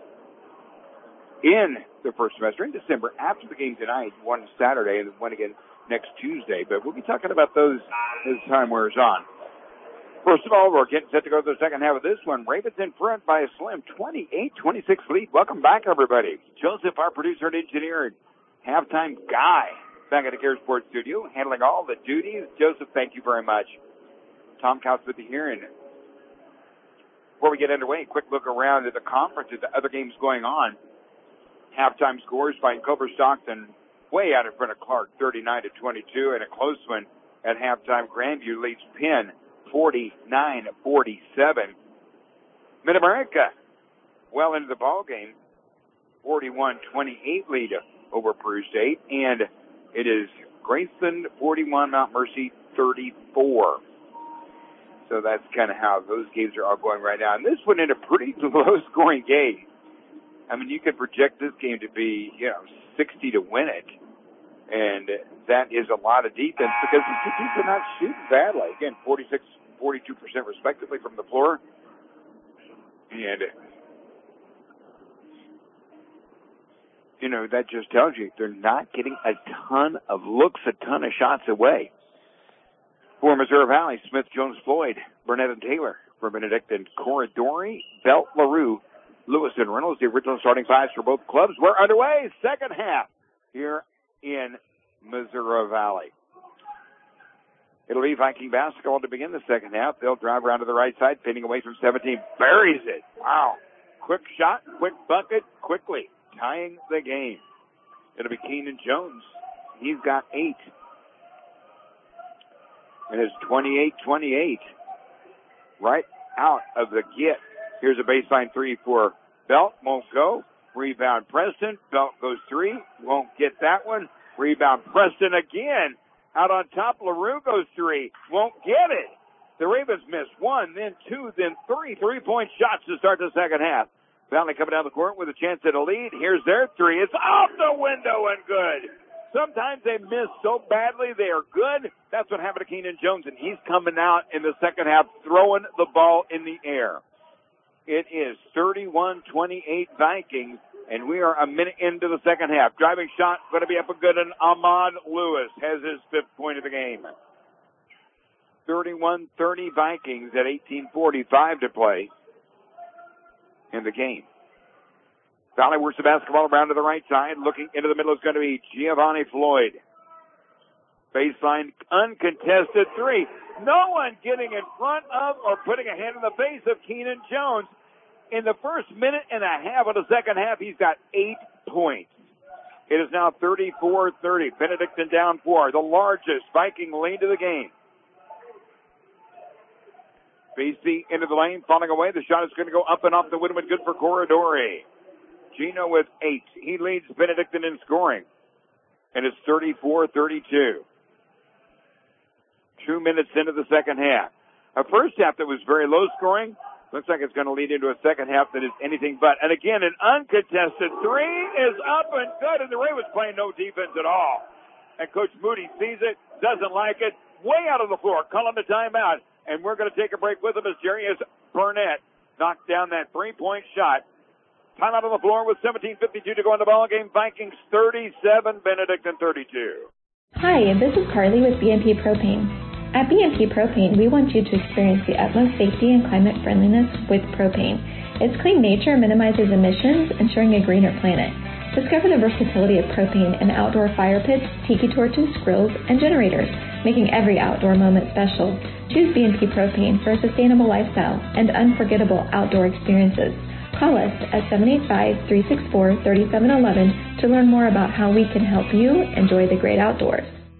in the first semester in December after the game tonight, one Saturday and one again next Tuesday. But we'll be talking about those as time wears on. First of all, we're getting set to go to the second half of this one. Ravens in front by a slim twenty-eight twenty-six lead. Welcome back, everybody. Joseph, our producer and engineer, halftime guy back at the Care Sports Studio, handling all the duties. Joseph, thank you very much. Tom Couts with you here. And before we get underway, a quick look around at the conference at the other games going on. halftime scores by Cooper Stockton way out in front of Clark, thirty-nine to twenty-two, and a close one at halftime. Grandview leads Penn forty-nine forty-seven. Mid-America well into the ball game, forty-one twenty-eight lead over Peru State, and it is Graceland forty-one, Mount Mercy thirty-four. So that's kind of how those games are all going right now. And this went in a pretty low-scoring game. I mean, you could project this game to be, you know, sixty to win it. And that is a lot of defense because the two teams are not shooting badly. Again, forty-six, forty-two percent respectively from the floor. And, you know, that just tells you they're not getting a ton of looks, a ton of shots away. For Missouri Valley, Smith, Jones, Floyd, Burnett, and Taylor. For Benedictine, Corridori, Belt, LaRue, Lewis, and Reynolds. The original starting fives for both clubs were underway. Second half here in Missouri Valley. It'll be Viking basketball to begin the second half. They'll drive around to the right side, pinning away from seventeen. Buries it. Wow. Quick shot, quick bucket, quickly tying the game. It'll be Keenan Jones. He's got eight. And it's twenty-eight twenty-eight. Right out of the get. Here's a baseline three for Belt. Won't go. Rebound Preston. Belt goes three. Won't get that one. Rebound Preston again. Out on top. LaRue goes three. Won't get it. The Ravens miss one, then two, then three. Three-point shots to start the second half. Valley coming down the court with a chance at a lead. Here's their three. It's off the window and good. Sometimes they miss so badly they are good. That's what happened to Keenan Jones, and he's coming out in the second half throwing the ball in the air. It is thirty-one twenty-eight Vikings, and we are a minute into the second half. Driving shot going to be up and good, and Ahmad Lewis has his fifth point of the game. thirty-one thirty Vikings at eighteen forty-five to play in the game. Valley works the basketball around to the right side. Looking into the middle is going to be Giovanni Floyd. Baseline uncontested three. No one getting in front of or putting a hand in the face of Keenan Jones. In the first minute and a half of the second half, he's got eight points. It is now thirty-four thirty. Benedictine down four. The largest Viking lead of the game. B C into the lane, falling away. The shot is going to go up and off the window and good for Corridori. Gino with eight. He leads Benedictine in scoring. And it's thirty-four thirty-two. Two minutes into the second half. A first half that was very low scoring. Looks like it's going to lead into a second half that is anything but. And again, an uncontested three is up and good. And the Ravens playing no defense at all. And Coach Moody sees it, doesn't like it. Way out of the floor. Calling the timeout. And we're going to take a break with him as Jerry as Burnett knocked down that three-point shot. Time out on the floor with seventeen fifty-two to go in the ball game. Vikings thirty-seven, Benedictine thirty-two. Hi, this is Carly with B and P Propane. At B and P Propane, we want you to experience the utmost safety and climate friendliness with propane. Its clean nature minimizes emissions, ensuring a greener planet. Discover the versatility of propane in outdoor fire pits, tiki torches, grills, and generators, making every outdoor moment special. Choose B and P Propane for a sustainable lifestyle and unforgettable outdoor experiences. Call us at seven eight five, three six four, three seven one one to learn more about how we can help you enjoy the great outdoors.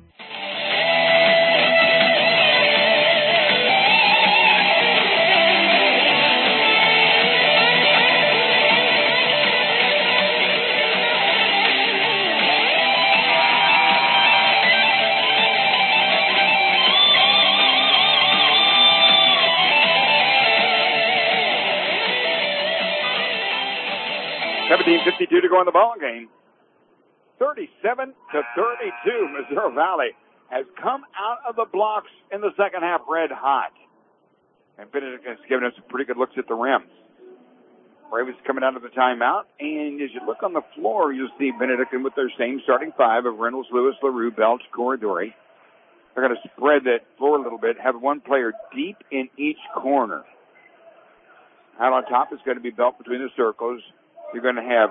seventeen fifty-two to go in the ball game. thirty-seven to thirty-two. Missouri Valley has come out of the blocks in the second half red hot. And Benedictine has given us some pretty good looks at the rim. Ravens coming out of the timeout. And as you look on the floor, you'll see Benedictine with their same starting five of Reynolds, Lewis, LaRue, Belch, Corridori. They're going to spread that floor a little bit, have one player deep in each corner. Out on top is going to be Belt between the circles. You're going to have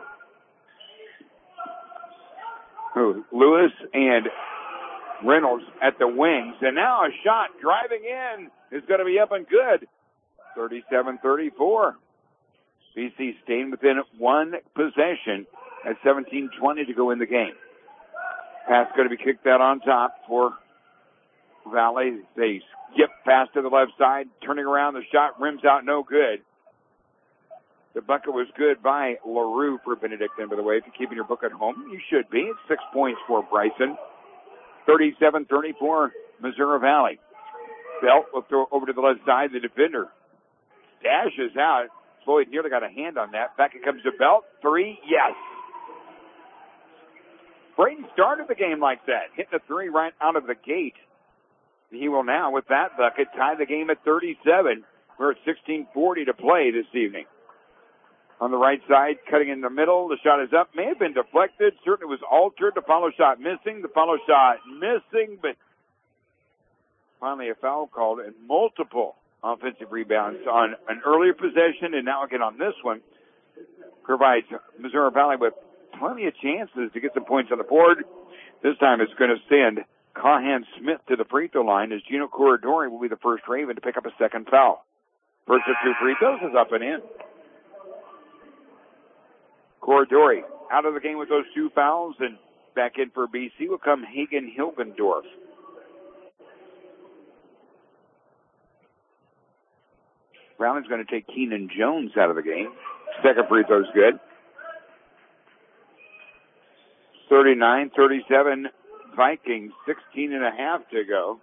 oh, Lewis and Reynolds at the wings. And now a shot driving in is going to be up and good. thirty-seven thirty-four. B C staying within one possession at seventeen twenty to go in the game. Pass going to be kicked out on top for Valley. They skip pass to the left side, turning around. The shot rims out, no good. The bucket was good by LaRue for Benedictine, by the way. If you're keeping your book at home, you should be. It's six points for Bryson. thirty-seven thirty-four, Missouri Valley. Belt will throw over to the left side. The defender dashes out. Floyd nearly got a hand on that. Back it comes to Belt. Three, yes. Braden started the game like that, hitting a three right out of the gate. He will now, with that bucket, tie the game at thirty-seven. We're at sixteen forty to play this evening. On the right side, cutting in the middle. The shot is up. May have been deflected. Certainly was altered. The follow shot missing. The follow shot missing, but finally a foul called and multiple offensive rebounds on an earlier possession, and now again on this one. Provides Missouri Valley with plenty of chances to get some points on the board. This time it's going to send Cahan Smith to the free throw line as Gino Corridori will be the first Raven to pick up a second foul. First of two free throws is up and in. Corridori out of the game with those two fouls, and back in for B C will come Hagen Hilgendorf. Browning's going to take Keenan Jones out of the game. Second free throw's good. thirty-nine thirty-seven Vikings, sixteen and a half to go.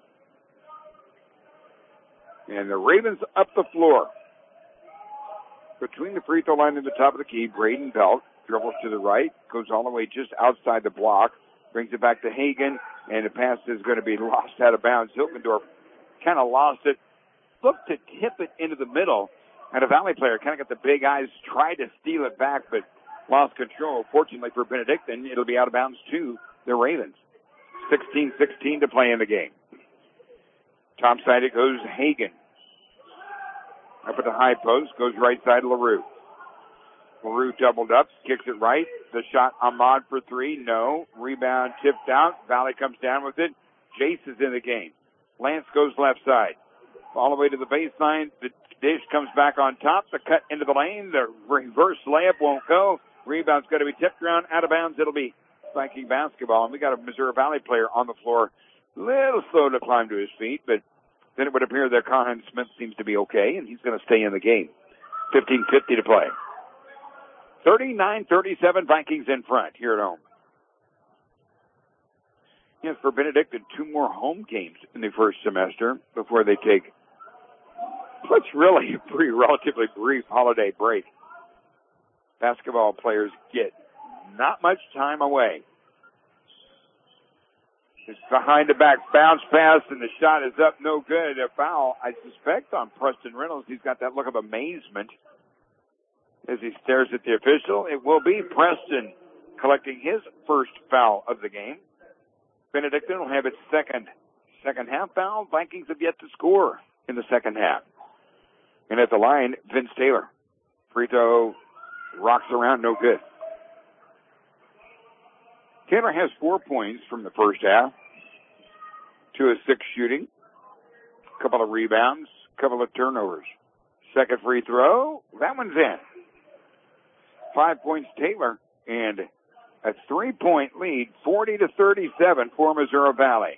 And the Ravens up the floor. Between the free throw line and the top of the key, Braden Belt dribbles to the right, goes all the way just outside the block, brings it back to Hagen, and the pass is going to be lost out of bounds. Hilgendorf kind of lost it, looked to tip it into the middle, and a Valley player kind of got the big eyes, tried to steal it back, but lost control. Fortunately for Benedictine, it'll be out of bounds to the Ravens. sixteen sixteen to play in the game. Top side it goes Hagen. Up at the high post, goes right side LaRue. LaRue doubled up, kicks it right. The shot, Ahmad for three, no. Rebound tipped out. Valley comes down with it. Jace is in the game. Lance goes left side. All the way to the baseline. The dish comes back on top. The cut into the lane. The reverse layup won't go. Rebound's going to be tipped around. Out of bounds. It'll be Viking basketball. And we got a Missouri Valley player on the floor. A little slow to climb to his feet, but then it would appear that Cahan Smith seems to be okay, and he's going to stay in the game. fifteen fifty to play. thirty-nine thirty-seven Vikings in front here at home. Yes, for Benedictine, two more home games in the first semester before they take what's really a pretty relatively brief holiday break. Basketball players get not much time away. It's behind the back bounce pass, and the shot is up, no good. A foul, I suspect, on Preston Reynolds. He's got that look of amazement as he stares at the official. It will be Preston collecting his first foul of the game. Benedictine will have its second second half foul. Vikings have yet to score in the second half. And at the line, Vince Taylor. Free throw rocks around, no good. Taylor has four points from the first half. Two of six shooting. A couple of rebounds. A couple of turnovers. Second free throw. That one's in. Five points Taylor. And a three-point lead, forty to thirty-seven for Missouri Valley.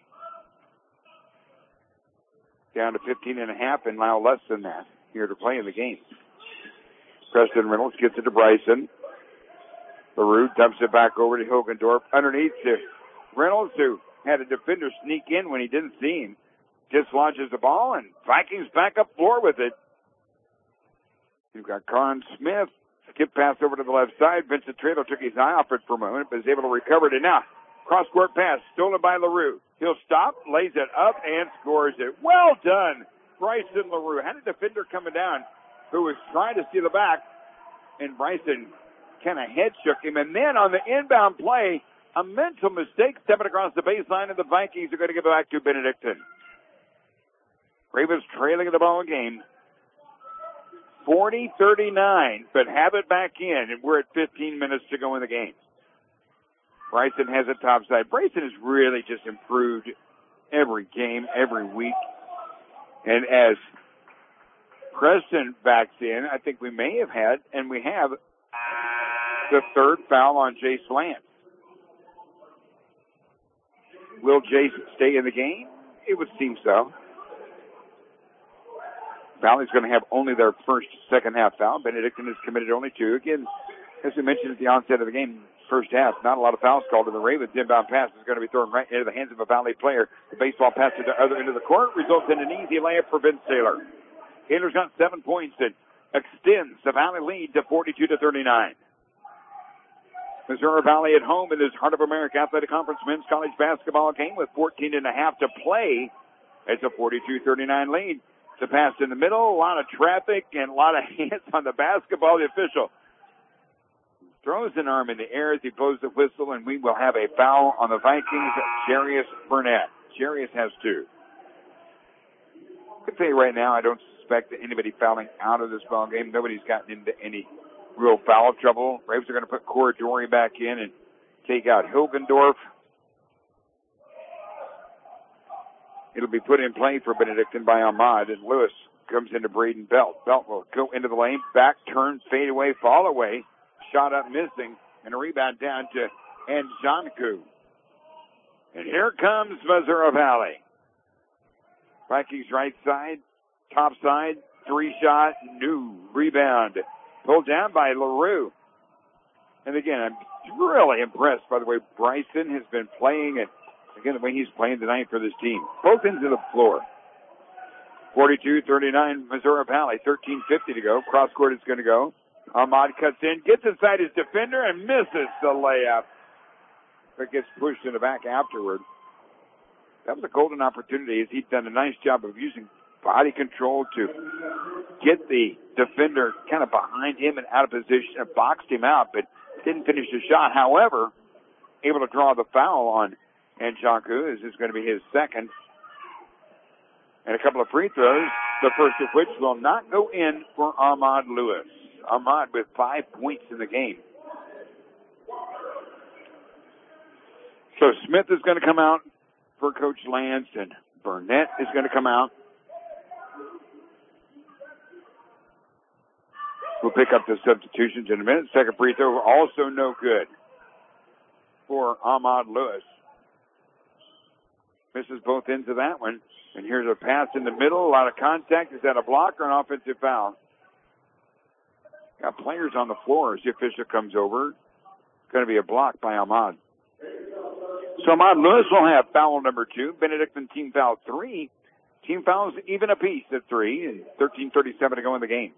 Down to fifteen and a half and now less than that here to play in the game. Preston Reynolds gets it to Bryson. LaRue dumps it back over to Hilgendorf. Underneath to Reynolds, who had a defender sneak in when he didn't see him. Dislodges the ball, and Vikings back up floor with it. You've got Cahan Smith. Skip pass over to the left side. Vincent Trailer took his eye off it for a moment, but is able to recover it. And now, cross-court pass, stolen by LaRue. He'll stop, lays it up, and scores it. Well done, Bryson LaRue. Had a defender coming down who was trying to steal it back, and Bryson kind of head shook him. And then on the inbound play, a mental mistake stepping across the baseline, and the Vikings are going to give it back to Benedictine. Ravens trailing the ball game. forty thirty-nine, but have it back in, and we're at fifteen minutes to go in the game. Bryson has it topside. Bryson has really just improved every game, every week. And as Preston backs in, I think we may have had, and we have, the third foul on Jace Lance. Will Jace stay in the game? It would seem so. Valley's going to have only their first second half foul. Benedictine has committed only two. Again, as we mentioned at the onset of the game, first half, not a lot of fouls called, and the Ravens inbound pass is going to be thrown right into the hands of a Valley player. The baseball pass to the other end of the court results in an easy layup for Vince Taylor. Taylor's got seven points and extends the Valley lead to forty-two to thirty-nine. Missouri Valley at home in this Heart of America Athletic Conference men's college basketball game with fourteen and a half to play. It's a forty-two thirty-nine lead. It's a pass in the middle, a lot of traffic, and a lot of hands on the basketball. The official throws an arm in the air as he blows the whistle, and we will have a foul on the Vikings. Jarius Burnett. Jarius has two. I can tell you right now, I don't suspect that anybody fouling out of this ball game. Nobody's gotten into any real foul trouble. Braves are going to put Corridori back in and take out Hilgendorf. It'll be put in play for Benedictine by Ahmad, and Lewis comes into Braden Belt. Belt will go into the lane, back turn, fade away, fall away, shot up missing, and a rebound down to Njanku. And here comes Missouri Valley. Vikings right side, top side, three shot, new rebound. Pulled down by LaRue. And again, I'm really impressed by the way Bryson has been playing, and again, the way he's playing tonight for this team. Both ends of the floor. forty-two thirty-nine Missouri Valley, thirteen fifty to go. Cross court is going to go. Ahmad cuts in, gets inside his defender, and misses the layup. But gets pushed in the back afterward. That was a golden opportunity as he'd done a nice job of using body control to get the defender kind of behind him and out of position and boxed him out, but didn't finish the shot. However, able to draw the foul on Njanku. This is going to be his second. And a couple of free throws, the first of which will not go in for Ahmad Lewis. Ahmad with five points in the game. So Smith is going to come out for Coach Lance, and Burnett is going to come out. We'll pick up the substitutions in a minute. Second free throw also no good for Ahmad Lewis. Misses both ends of that one. And here's a pass in the middle. A lot of contact. Is that a block or an offensive foul? Got players on the floor as the official comes over. Going to be a block by Ahmad. So Ahmad Lewis will have foul number two. Benedictine team foul three. Team fouls even apiece at three. And thirteen thirty-seven to go in the game.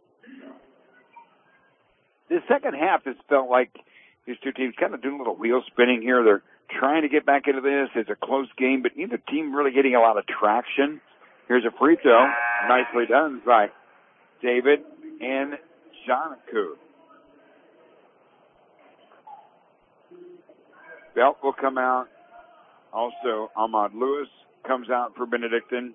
The second half has felt like these two teams kind of doing a little wheel spinning here. They're trying to get back into this. It's a close game, but neither team really getting a lot of traction. Here's a free throw. Nicely done by David and Njanku. Belt will come out. Also, Ahmad Lewis comes out for Benedictine.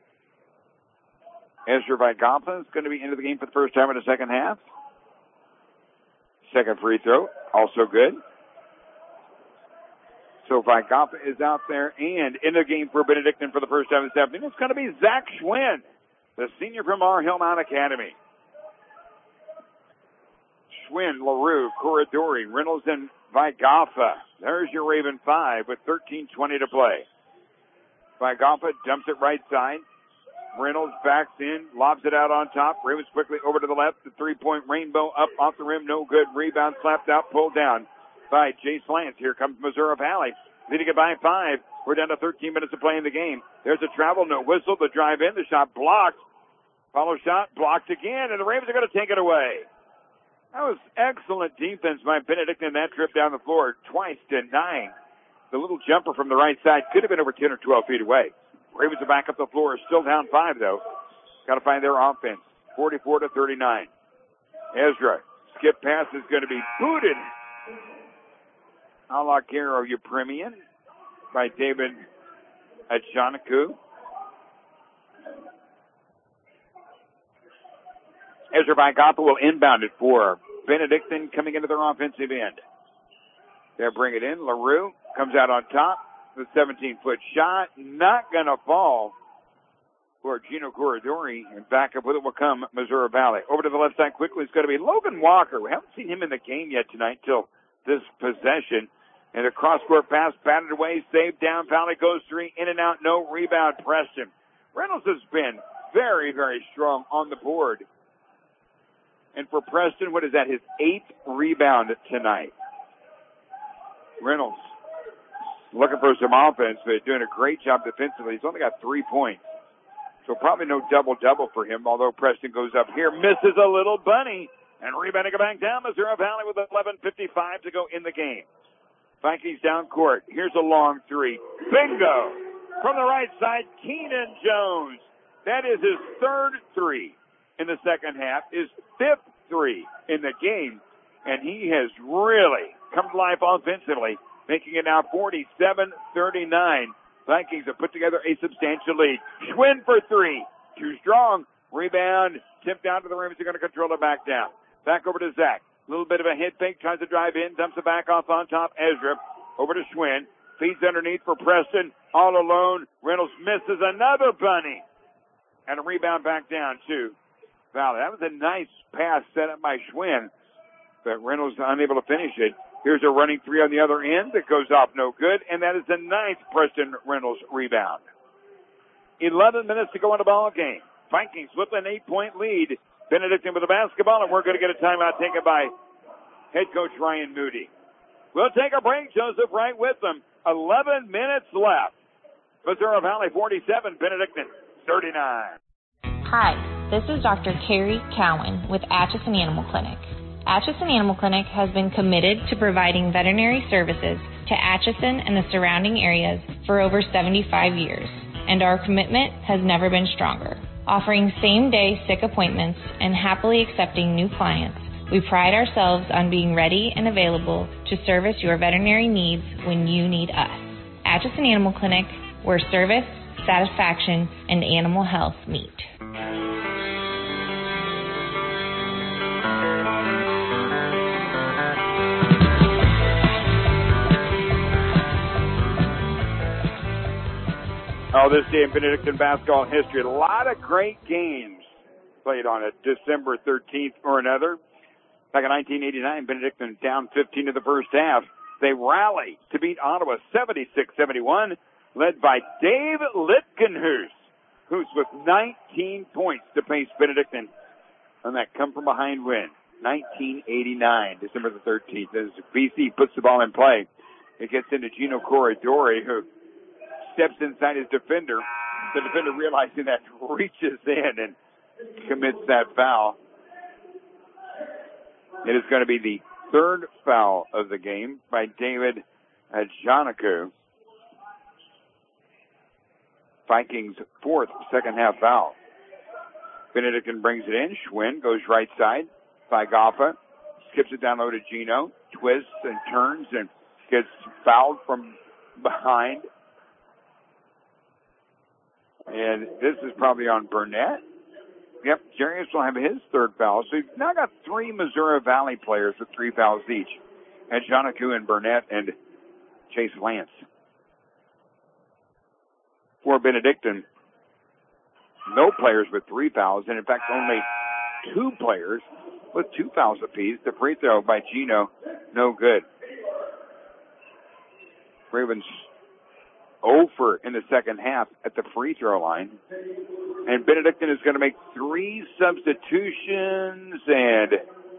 Ezra Vigapa is going to be into the game for the first time in the second half. Second free throw, also good. So Vigapa is out there and in the game for Benedictine for the first time this afternoon. It's going to be Zach Schwinn, the senior from our Hillmount Academy. Schwinn, LaRue, Corridori, Reynolds, and Vigapa. There's your Raven five with thirteen twenty to play. Vigapa dumps it right side. Reynolds backs in, lobs it out on top. Ravens quickly over to the left. The three-point rainbow up off the rim. No good. Rebound slapped out, pulled down by Jace Lance. Here comes Missouri Valley. Leading it by five. We're down to thirteen minutes to play in the game. There's a travel, no whistle. The drive in, the shot blocked. Follow shot, blocked again, and the Ravens are going to take it away. That was excellent defense by Benedictine that trip down the floor. Twice denying the little jumper from the right side. Could have been over ten or twelve feet away. Ravens are back up the floor. Still down five, though. Got to find their offense. forty-four to thirty-nine. Ezra. Skip pass is going to be booted. A la Garo Upremian by David Njanku. Ezra Vigapa will inbound it for Benedictine coming into their offensive end. They'll bring it in. LaRue comes out on top. The seventeen-foot shot, not going to fall. for Gino Corridori, and back up with it will come Missouri Valley. Over to the left side quickly is going to be Logan Walker. We haven't seen him in the game yet tonight till this possession. And a cross-court pass, batted away, saved down. Valley goes three, in and out, no rebound. Preston. Reynolds has been very, very strong on the board. And for Preston, what is that? His eighth rebound tonight. Reynolds looking for some offense, but doing a great job defensively. He's only got three points. So probably no double-double for him, although Preston goes up here, misses a little bunny, and rebounding it back down. Missouri Valley with eleven fifty-five to go in the game. Vikings down court. Here's a long three. Bingo! From the right side, Keenan Jones. That is his third three in the second half, his fifth three in the game, and he has really come to life offensively, making it now forty-seven thirty-nine. Vikings have put together a substantial lead. Schwinn for three. Too strong. Rebound. Tipped down to the rim. He's going to control it back down. Back over to Zach. A little bit of a hit fake. Tries to drive in. Dumps it back off on top. Ezra. Over to Schwinn. Feeds underneath for Preston. All alone. Reynolds misses another bunny. And a rebound back down to Valley. That was a nice pass set up by Schwinn, but Reynolds unable to finish it. Here's a running three on the other end that goes off no good, and that is the ninth Preston Reynolds rebound. Eleven minutes to go in the ball game. Vikings with an eight-point lead. Benedictine with the basketball, and we're going to get a timeout taken by head coach Ryan Moody. We'll take a break. Joseph Wright with them. Eleven minutes left. Missouri Valley forty-seven, Benedictine thirty-nine. Hi, this is Doctor Carrie Cowan with Atchison Animal Clinic. Atchison Animal Clinic has been committed to providing veterinary services to Atchison and the surrounding areas for over seventy-five years, and our commitment has never been stronger. Offering same-day sick appointments and happily accepting new clients, we pride ourselves on being ready and available to service your veterinary needs when you need us. Atchison Animal Clinic, where service, satisfaction, and animal health meet. Oh, this day in Benedictine basketball history. A lot of great games played on it. December thirteenth or another. Back in nineteen eighty-nine, Benedictine down fifteen in the first half. They rallied to beat Ottawa seventy-six seventy-one, led by Dave Litkenhuis, who's with nineteen points to pace Benedictine on that come-from-behind win. nineteen eighty-nine, December the thirteenth. As B C puts the ball in play, it gets into Gino Corridori, who steps inside his defender. The defender, realizing that, reaches in and commits that foul. It is going to be the third foul of the game by David Ajanaku. Vikings' fourth second half foul. Benedictine brings it in. Schwinn goes right side by Goffa. Skips it down low to Gino. Twists and turns and gets fouled from behind. And this is probably on Burnett. Yep, Jarius will have his third foul. So you've now got three Missouri Valley players with three fouls each. And Janaku and Burnett and Chase Lance. For Benedictine, no players with three fouls, and in fact only two players with two fouls apiece. The free throw by Gino, no good. Ravens oh for in the second half at the free throw line. And Benedictine is going to make three substitutions, and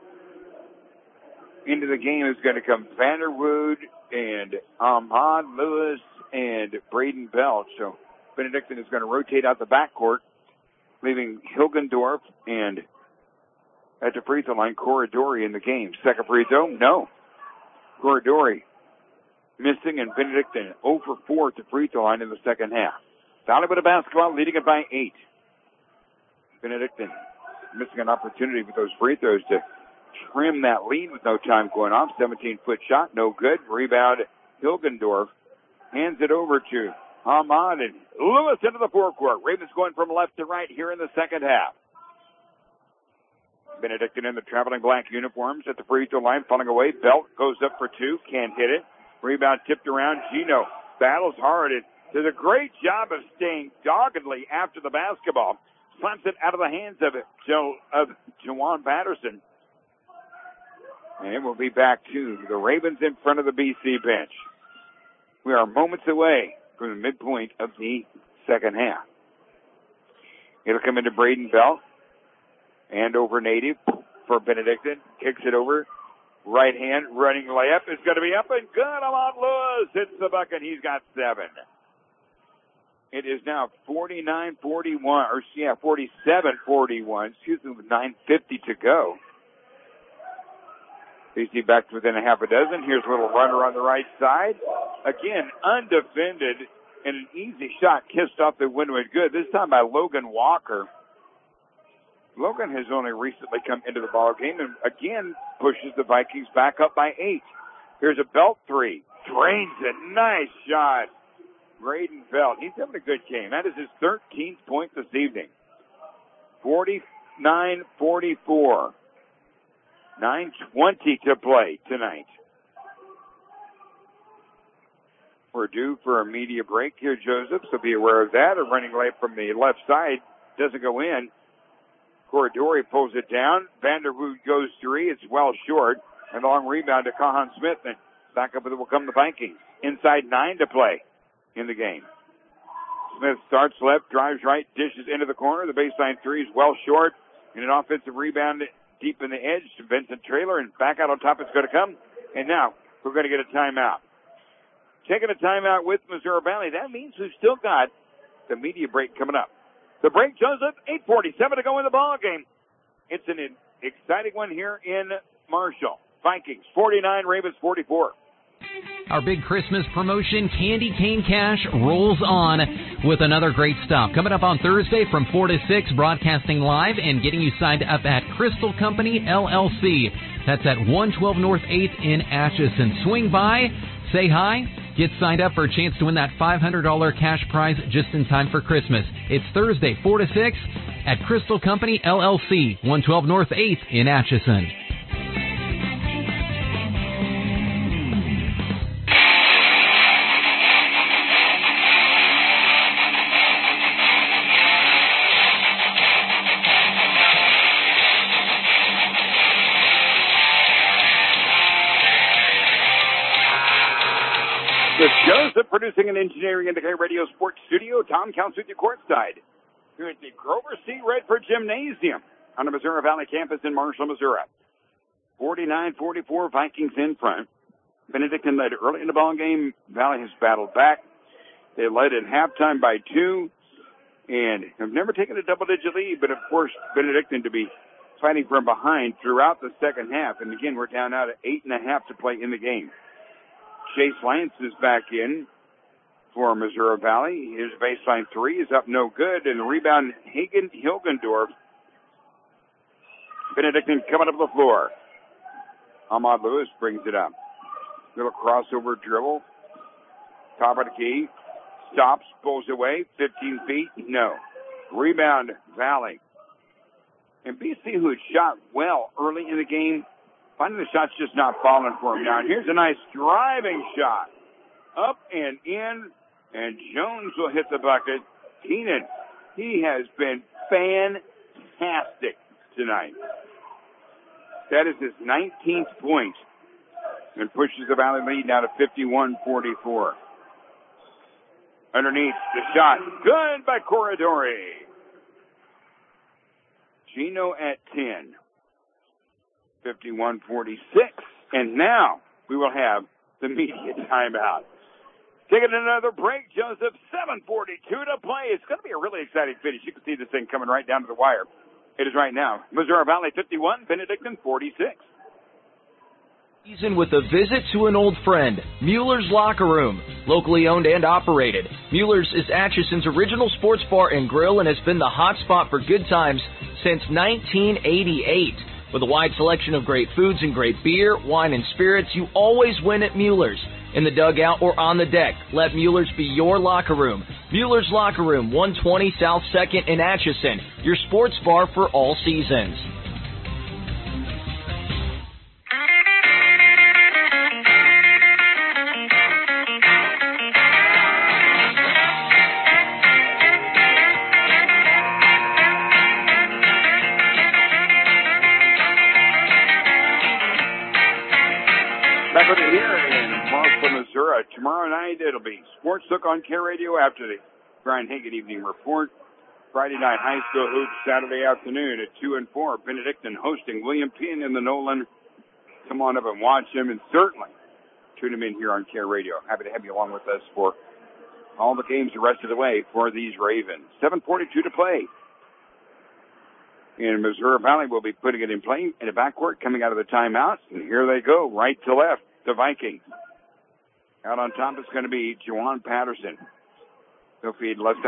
into the game is going to come Vanderwood and Ahmad Lewis and Braden Bell. So Benedictine is going to rotate out the backcourt, leaving Hilgendorf and at the free throw line, Corridori in the game. Second free throw, no. Corridori missing, and Benedictine oh for four at the free throw line in the second half. Valley with a basketball, leading it by eight. Benedictine missing an opportunity with those free throws to trim that lead with no time going off. seventeen-foot shot, no good. Rebound, Hilgendorf hands it over to Ahmad and Lewis into the forecourt. Ravens going from left to right here in the second half. Benedictine in the traveling black uniforms at the free throw line, falling away. Belt goes up for two, can't hit it. Rebound tipped around. Gino battles hard and does a great job of staying doggedly after the basketball. Slaps it out of the hands of Joe of Jawan Patterson. And it will be back to the Ravens in front of the B C bench. We are moments away from the midpoint of the second half. It'll come into Braden Belt. And over native for Benedictine. Kicks it over. Right hand running layup is going to be up and good. Ahmad Lewis hits the bucket. He's got seven. It is now forty-nine forty-one, or yeah, forty-seven forty-one, excuse me, with nine fifty to go. B C back to within a half a dozen. Here's a little runner on the right side. Again, undefended, and an easy shot kissed off the window and good. This time by Logan Walker. Logan has only recently come into the ball game and again pushes the Vikings back up by eight. Here's a Belt three. Drains it. Nice shot. Braden Belt. He's having a good game. That is his thirteenth point this evening. forty-nine forty-four. nine twenty to play tonight. We're due for a media break here, Joseph, so be aware of that. A running late from the left side doesn't go in. Corridori pulls it down. Vanderwood goes three. It's well short. And long rebound to Kahan Smith. And back up with it will come the Vikings. Inside nine to play in the game. Smith starts left, drives right, dishes into the corner. The baseline three is well short. And an offensive rebound deep in the edge to Vincent Traylor. And back out on top it's going to come. And now we're going to get a timeout. Taking a timeout with Missouri Valley. That means we've still got the media break coming up. The break, Joseph, eight forty-seven to go in the ball game. It's an exciting one here in Marshall. Vikings forty-nine, Ravens forty-four. Our big Christmas promotion, Candy Cane Cash, rolls on with another great stop. Coming up on Thursday from four to six, broadcasting live and getting you signed up at Crystal Company, L L C. That's at one twelve North eighth in Atchison. Swing by, say hi, get signed up for a chance to win that five hundred dollars cash prize just in time for Christmas. It's Thursday, four to six at Crystal Company, L L C, one twelve North eighth in Atchison. With Joseph producing an engineering indicator radio sports studio, Tom counts with you courtside here at the Grover C. Redford Gymnasium on the Missouri Valley campus in Marshall, Missouri. forty-nine forty-four, Vikings in front. Benedictine led early in the ball game. Valley has battled back. They led at halftime by two and have never taken a double-digit lead, but of course Benedictine to be fighting from behind throughout the second half. And again, we're down now to eight and a half to play in the game. Chase Lance is back in for Missouri Valley. His baseline three is up no good. And the rebound, Hagen Hilgendorf. Benedictine coming up the floor. Ahmad Lewis brings it up. Little crossover dribble. Top of the key. Stops, pulls away. fifteen feet. No. Rebound, Valley. And B C, who had shot well early in the game, finding the shots just not falling for him now. And here's a nice driving shot. Up and in, and Jones will hit the bucket. Keenan, he has been fantastic tonight. That is his nineteenth point and pushes the Valley lead now to fifty-one forty-four. Underneath the shot. Good by Corridori. Gino at ten. fifty-one forty-six. And now we will have the media timeout. Taking another break, Joseph. seven forty-two to play. It's going to be a really exciting finish. You can see this thing coming right down to the wire. It is right now. Missouri Valley fifty-one, Benedictine forty-six. Season with a visit to an old friend, Mueller's Locker Room. Locally owned and operated, Mueller's is Atchison's original sports bar and grill and has been the hot spot for good times since nineteen eighty-eight. With a wide selection of great foods and great beer, wine, and spirits, you always win at Mueller's. In the dugout or on the deck, let Mueller's be your locker room. Mueller's Locker Room, one twenty South second in Atchison, your sports bar for all seasons. of it here in Marshall, Missouri. Tomorrow night it'll be Sports Look on Care Radio after the Brian Hagan Evening Report. Friday night high school hoops Saturday afternoon at two and four. Benedictine hosting William Penn in the Nolan. Come on up and watch them, and certainly tune them in here on Care Radio. Happy to have you along with us for all the games the rest of the way for these Ravens. seven forty-two to play. In Missouri Valley, we'll be putting it in play in the backcourt, coming out of the timeout. And here they go, right to left, the Vikings. Out on top is going to be Juwan Patterson. They'll feed left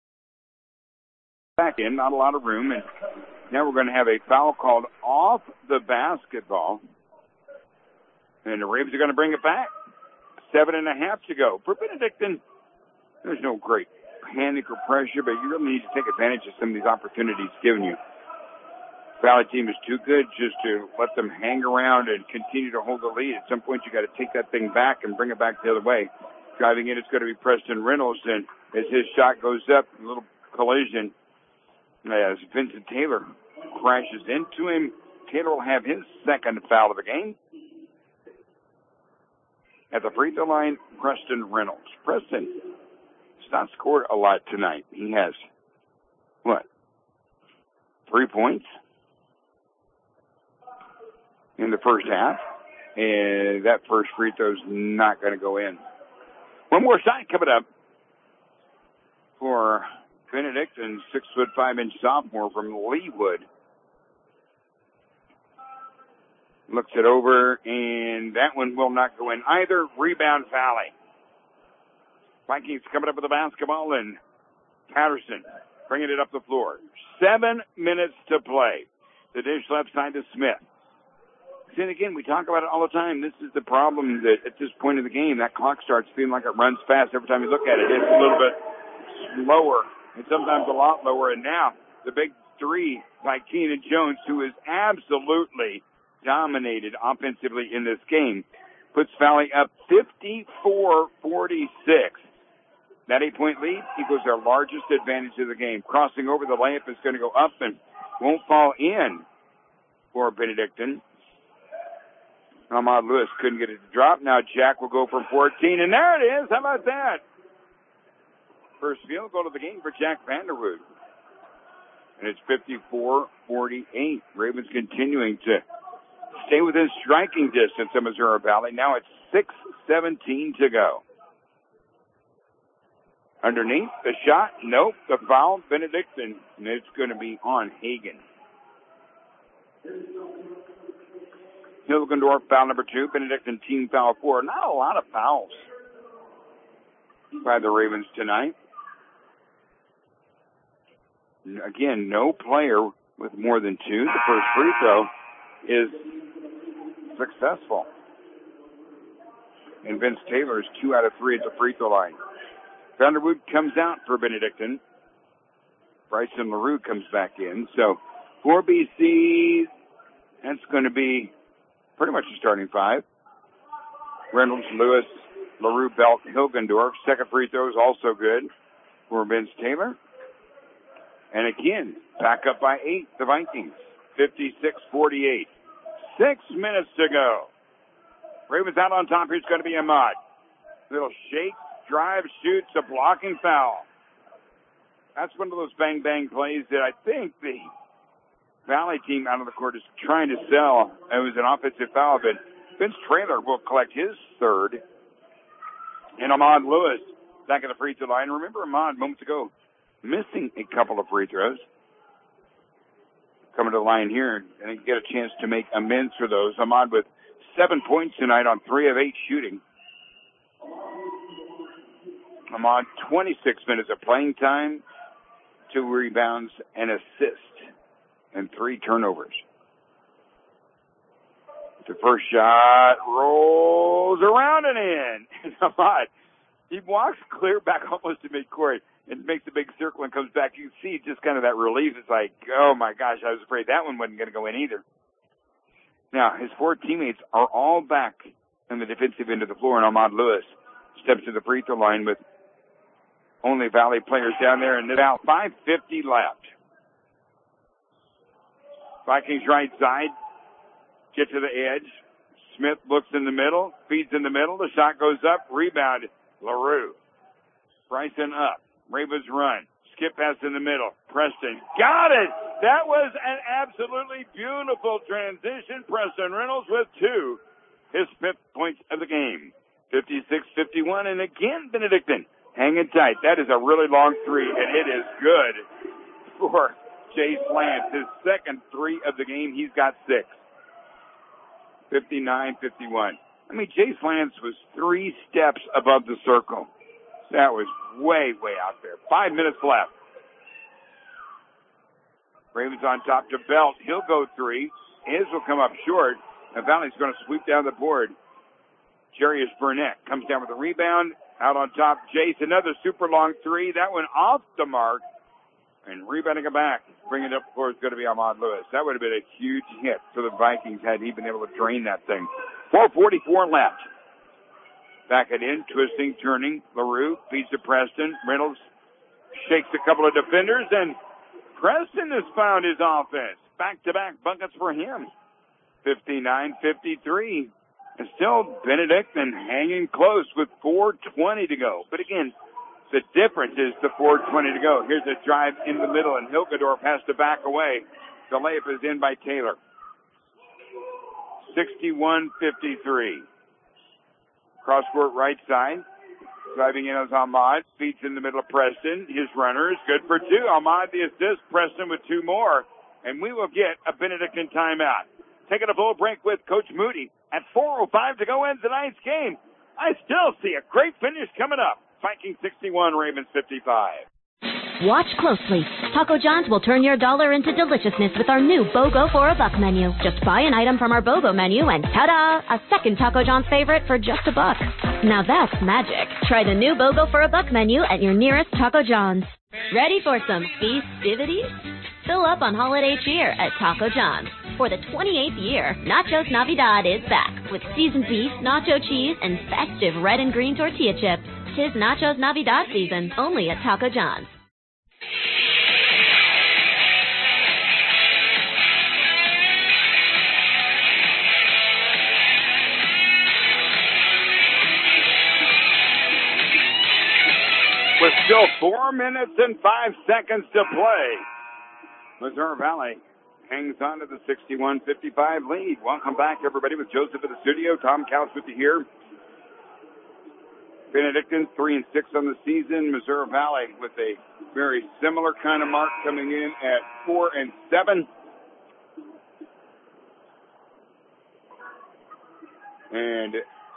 back in, not a lot of room. And now we're going to have a foul called off the basketball. And the Ravens are going to bring it back. Seven and a half to go. For Benedictine, there's no great panic or pressure, but you really need to take advantage of some of these opportunities given you. Valley team is too good just to let them hang around and continue to hold the lead. At some point, you got to take that thing back and bring it back the other way. Driving in, it's going to be Preston Reynolds, and as his shot goes up, a little collision as Vincent Taylor crashes into him. Taylor will have his second foul of the game. At the free throw line, Preston Reynolds. Preston has not scored a lot tonight. He has, what, three points in the first half, and that first free throw's not going to go in. One more shot coming up for Benedictine, six foot five inch sophomore from Leewood. Looks it over, and that one will not go in either. Rebound Valley. Vikings coming up with the basketball, and Patterson bringing it up the floor. Seven minutes to play. The dish left side to Smith. And again, we talk about it all the time. This is the problem that at this point in the game, that clock starts feeling like it runs fast every time you look at it. It's a little bit slower, and sometimes a lot lower. And now the big three by Keenan Jones, who is absolutely dominated offensively in this game, puts Valley up fifty-four forty-six. That eight-point lead equals their largest advantage of the game. Crossing over, the layup is going to go up and won't fall in for Benedictine. Ahmad Lewis couldn't get it to drop. Now Jack will go from fourteen, and there it is. How about that? First field goal of the game for Jack Vanderwood. And it's fifty-four forty-eight. Ravens continuing to stay within striking distance of Missouri Valley. Now it's six seventeen to go. Underneath, the shot, nope, the foul, Benedictine, and it's going to be on Hagan. Hilgendorf, foul number two. Benedictine team foul four. Not a lot of fouls by the Ravens tonight. Again, no player with more than two. The first free throw is successful. And Vince Taylor is two out of three at the free throw line. Vanderwood comes out for Benedictine. Bryson LaRue comes back in. So for B C, that's going to be pretty much the starting five. Reynolds, Lewis, LaRue, Belt, Hilgendorf. Second free throw is also good for Vince Taylor. And again, back up by eight, the Vikings. fifty-six forty-eight. Six minutes to go. Ravens out on top. Here's going to be Ahmad. Little shake, drive, shoots, a blocking foul. That's one of those bang-bang plays that I think the Valley team out of the court is trying to sell. It was an offensive foul, but Vince Traylor will collect his third. And Ahmad Lewis back at the free throw line. Remember Ahmad moments ago missing a couple of free throws. Coming to the line here and get a chance to make amends for those. Ahmad with seven points tonight on three of eight shooting. Ahmad, twenty-six minutes of playing time, two rebounds, an assist, and three turnovers. The first shot rolls around and in. And Ahmad, he walks clear back almost to midcourt and makes a big circle and comes back. You see just kind of that relief. It's like, oh my gosh, I was afraid that one wasn't going to go in either. Now, his four teammates are all back in the defensive end of the floor, and Ahmad Lewis steps to the free throw line with only Valley players down there, and about five fifty left. Vikings right side, get to the edge. Smith looks in the middle, feeds in the middle. The shot goes up. Rebound, LaRue. Bryson up. Ravens run. Skip pass in the middle. Preston got it. That was an absolutely beautiful transition. Preston Reynolds with two. His fifth points of the game. fifty-six fifty-one. And again, Benedictine hanging tight. That is a really long three, and it is good for Jace Lance. His second three of the game. He's got six. fifty-nine fifty-one. I mean, Jace Lance was three steps above the circle. That was way, way out there. Five minutes left. Ravens on top to Belt. He'll go three. His will come up short. And Valley's going to sweep down the board. Jarius Burnett comes down with a rebound. Out on top, Jace. Another super long three. That one off the mark. And rebounding it back. Bringing it up for is going to be Ahmad Lewis. That would have been a huge hit for the Vikings had he been able to drain that thing. four forty-four left. Back it in, twisting, turning. LaRue feeds to Preston. Reynolds shakes a couple of defenders, and Preston has found his offense. Back-to-back buckets for him. fifty-nine fifty-three. And still Benedictine hanging close with four twenty to go. But again, the difference is the four twenty to go. Here's a drive in the middle, and Hilgendorf has to back away. The layup is in by Taylor. sixty-one fifty-three. Cross-court right side. Driving in as Ahmad. Feeds in the middle of Preston. His runner is good for two. Ahmad the assist. Preston with two more. And we will get a Benedictine timeout. Taking a full break with Coach Moody at four oh five to go in tonight's game. I still see a great finish coming up. Vikings sixty-one, Ravens fifty-five. Watch closely. Taco John's will turn your dollar into deliciousness with our new BOGO for a buck menu. Just buy an item from our BOGO menu and ta-da! A second Taco John's favorite for just a buck. Now that's magic. Try the new BOGO for a buck menu at your nearest Taco John's. Ready for some festivities? Fill up on holiday cheer at Taco John's. For the twenty-eighth year, Nachos Navidad is back with seasoned beef, nacho cheese, and festive red and green tortilla chips. Tis Nachos Navidad season, only at Taco John's. With still four minutes and five seconds to play, Missouri Valley hangs on to the sixty-one fifty-five lead. Welcome back, everybody, with Joseph in the studio. Tom Couch with you here. Benedictine, three and six on the season. Missouri Valley with a very similar kind of mark coming in at four and seven. And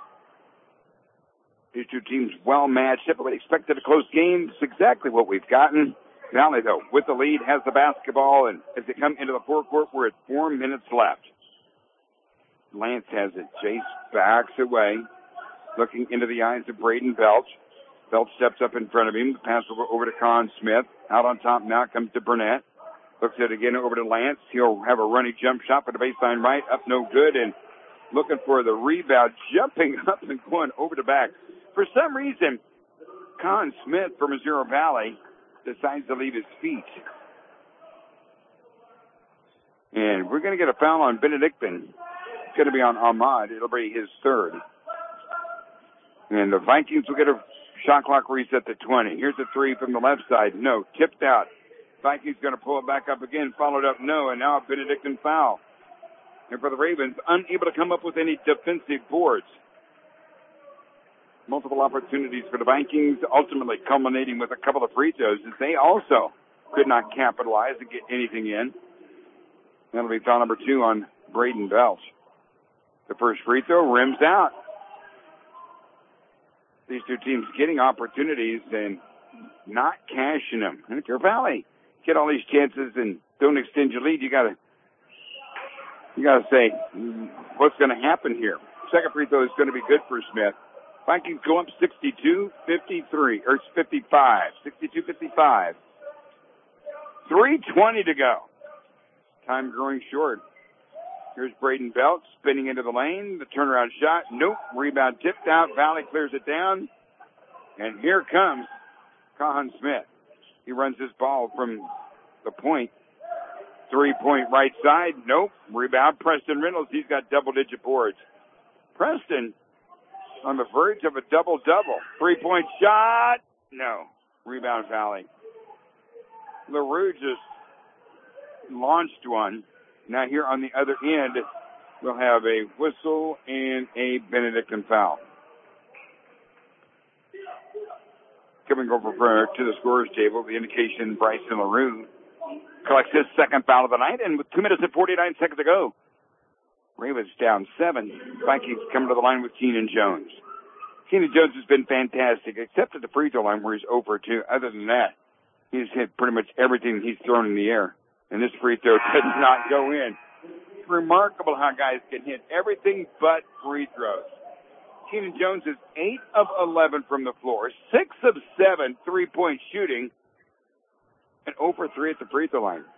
these two teams well matched. Everybody expected a close game. It's exactly what we've gotten. Valley, though, with the lead, has the basketball, and as they come into the forecourt, we're at four minutes left. Lance has it. Jace backs away, looking into the eyes of Braden Belch. Belch steps up in front of him. The pass over, over to Con Smith. Out on top now comes to Burnett. Looks at it again over to Lance. He'll have a runny jump shot for the baseline right. Up no good, and looking for the rebound, jumping up and going over the back. For some reason, Con Smith from Missouri Valley decides to leave his feet. And we're going to get a foul on Benedictine. It's going to be on Ahmad. It'll be his third. And the Vikings will get a shot clock reset to twenty. Here's a three from the left side. No, tipped out. Vikings going to pull it back up again. Followed up, no, and now a Benedictine foul. And for the Ravens, unable to come up with any defensive boards. Multiple opportunities for the Vikings, ultimately culminating with a couple of free throws as they also could not capitalize and get anything in. That'll be foul number two on Braden Belch. The first free throw rims out. These two teams getting opportunities and not cashing them. And if you're Valley, get all these chances and don't extend your lead, you gotta, you gotta say, what's gonna happen here? Second free throw is gonna be good for Smith. Vikings go up sixty-two fifty-three, or fifty-five, sixty-two fifty-five. three twenty to go. Time growing short. Here's Braden Belt spinning into the lane. The turnaround shot. Nope. Rebound tipped out. Valley clears it down. And here comes Kahan Smith. He runs his ball from the point. Three-point right side. Nope. Rebound. Preston Reynolds. He's got double-digit boards. Preston on the verge of a double-double. Three-point shot. No. Rebound Valley. LaRue just launched one. Now here on the other end, we'll have a whistle and a Benedictine foul. Coming over for, to the scorer's table, the indication Bryson LaRue collects his second foul of the night, and with two minutes and forty-nine seconds to go, Ravens down seven. Vikings coming to the line with Keenan Jones. Keenan Jones has been fantastic, except at the free throw line where he's over two. Other than that, he's hit pretty much everything he's thrown in the air. And this free throw does not go in. It's remarkable how guys can hit everything but free throws. Keenan Jones is eight of eleven from the floor, six of seven three-point shooting, and zero for three at the free throw line.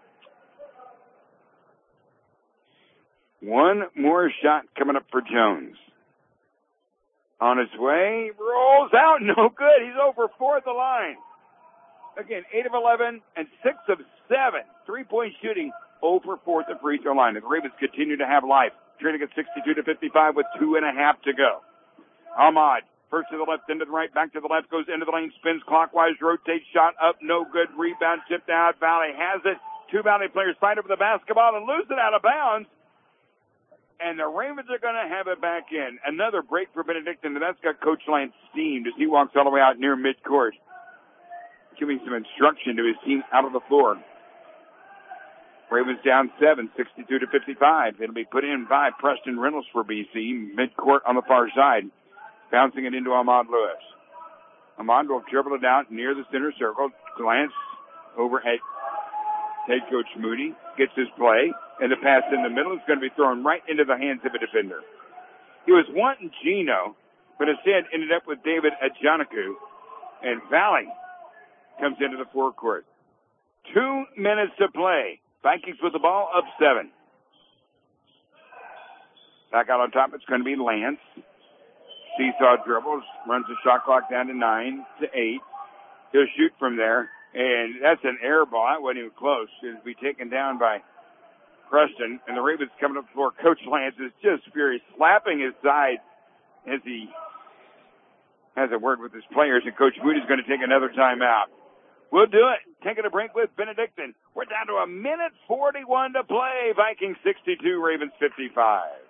One more shot coming up for Jones. On his way, rolls out, no good. He's over four at the line. Again, eight of eleven and six of seven three-point shooting, zero for four at the free throw line. And the Ravens continue to have life, trailing at sixty-two to fifty-five with two and a half to go. Ahmad, first to the left, then to the right, back to the left, goes into the lane, spins clockwise, rotates, shot up, no good, rebound, tipped out. Valley has it. Two Valley players fight over the basketball and lose it out of bounds. And the Ravens are going to have it back in. Another break for Benedictine, and that's got Coach Lance steamed as he walks all the way out near midcourt, giving some instruction to his team out of the floor. Ravens down seven, sixty-two to fifty-five. It'll be put in by Preston Reynolds for B C, midcourt on the far side, bouncing it into Ahmad Lewis. Ahmad will dribble it out near the center circle, glance over at head coach Moody, gets his play, and the pass in the middle is going to be thrown right into the hands of a defender. He was wanting Gino, but instead ended up with David Ajanaku, and Valley comes into the forecourt. Two minutes to play. Vikings with the ball, up seven. Back out on top, it's going to be Lance. Seesaw dribbles, runs the shot clock down to nine to eight. He'll shoot from there, and that's an air ball. That wasn't even close. It'll be taken down by Preston, and the Ravens coming up the floor. Coach Lance is just furious, slapping his side as he has a word with his players, and Coach Moody's going to take another timeout. We'll do it. Taking a break with Benedictine. We're down to a minute forty-one to play. Vikings sixty-two, Ravens fifty-five.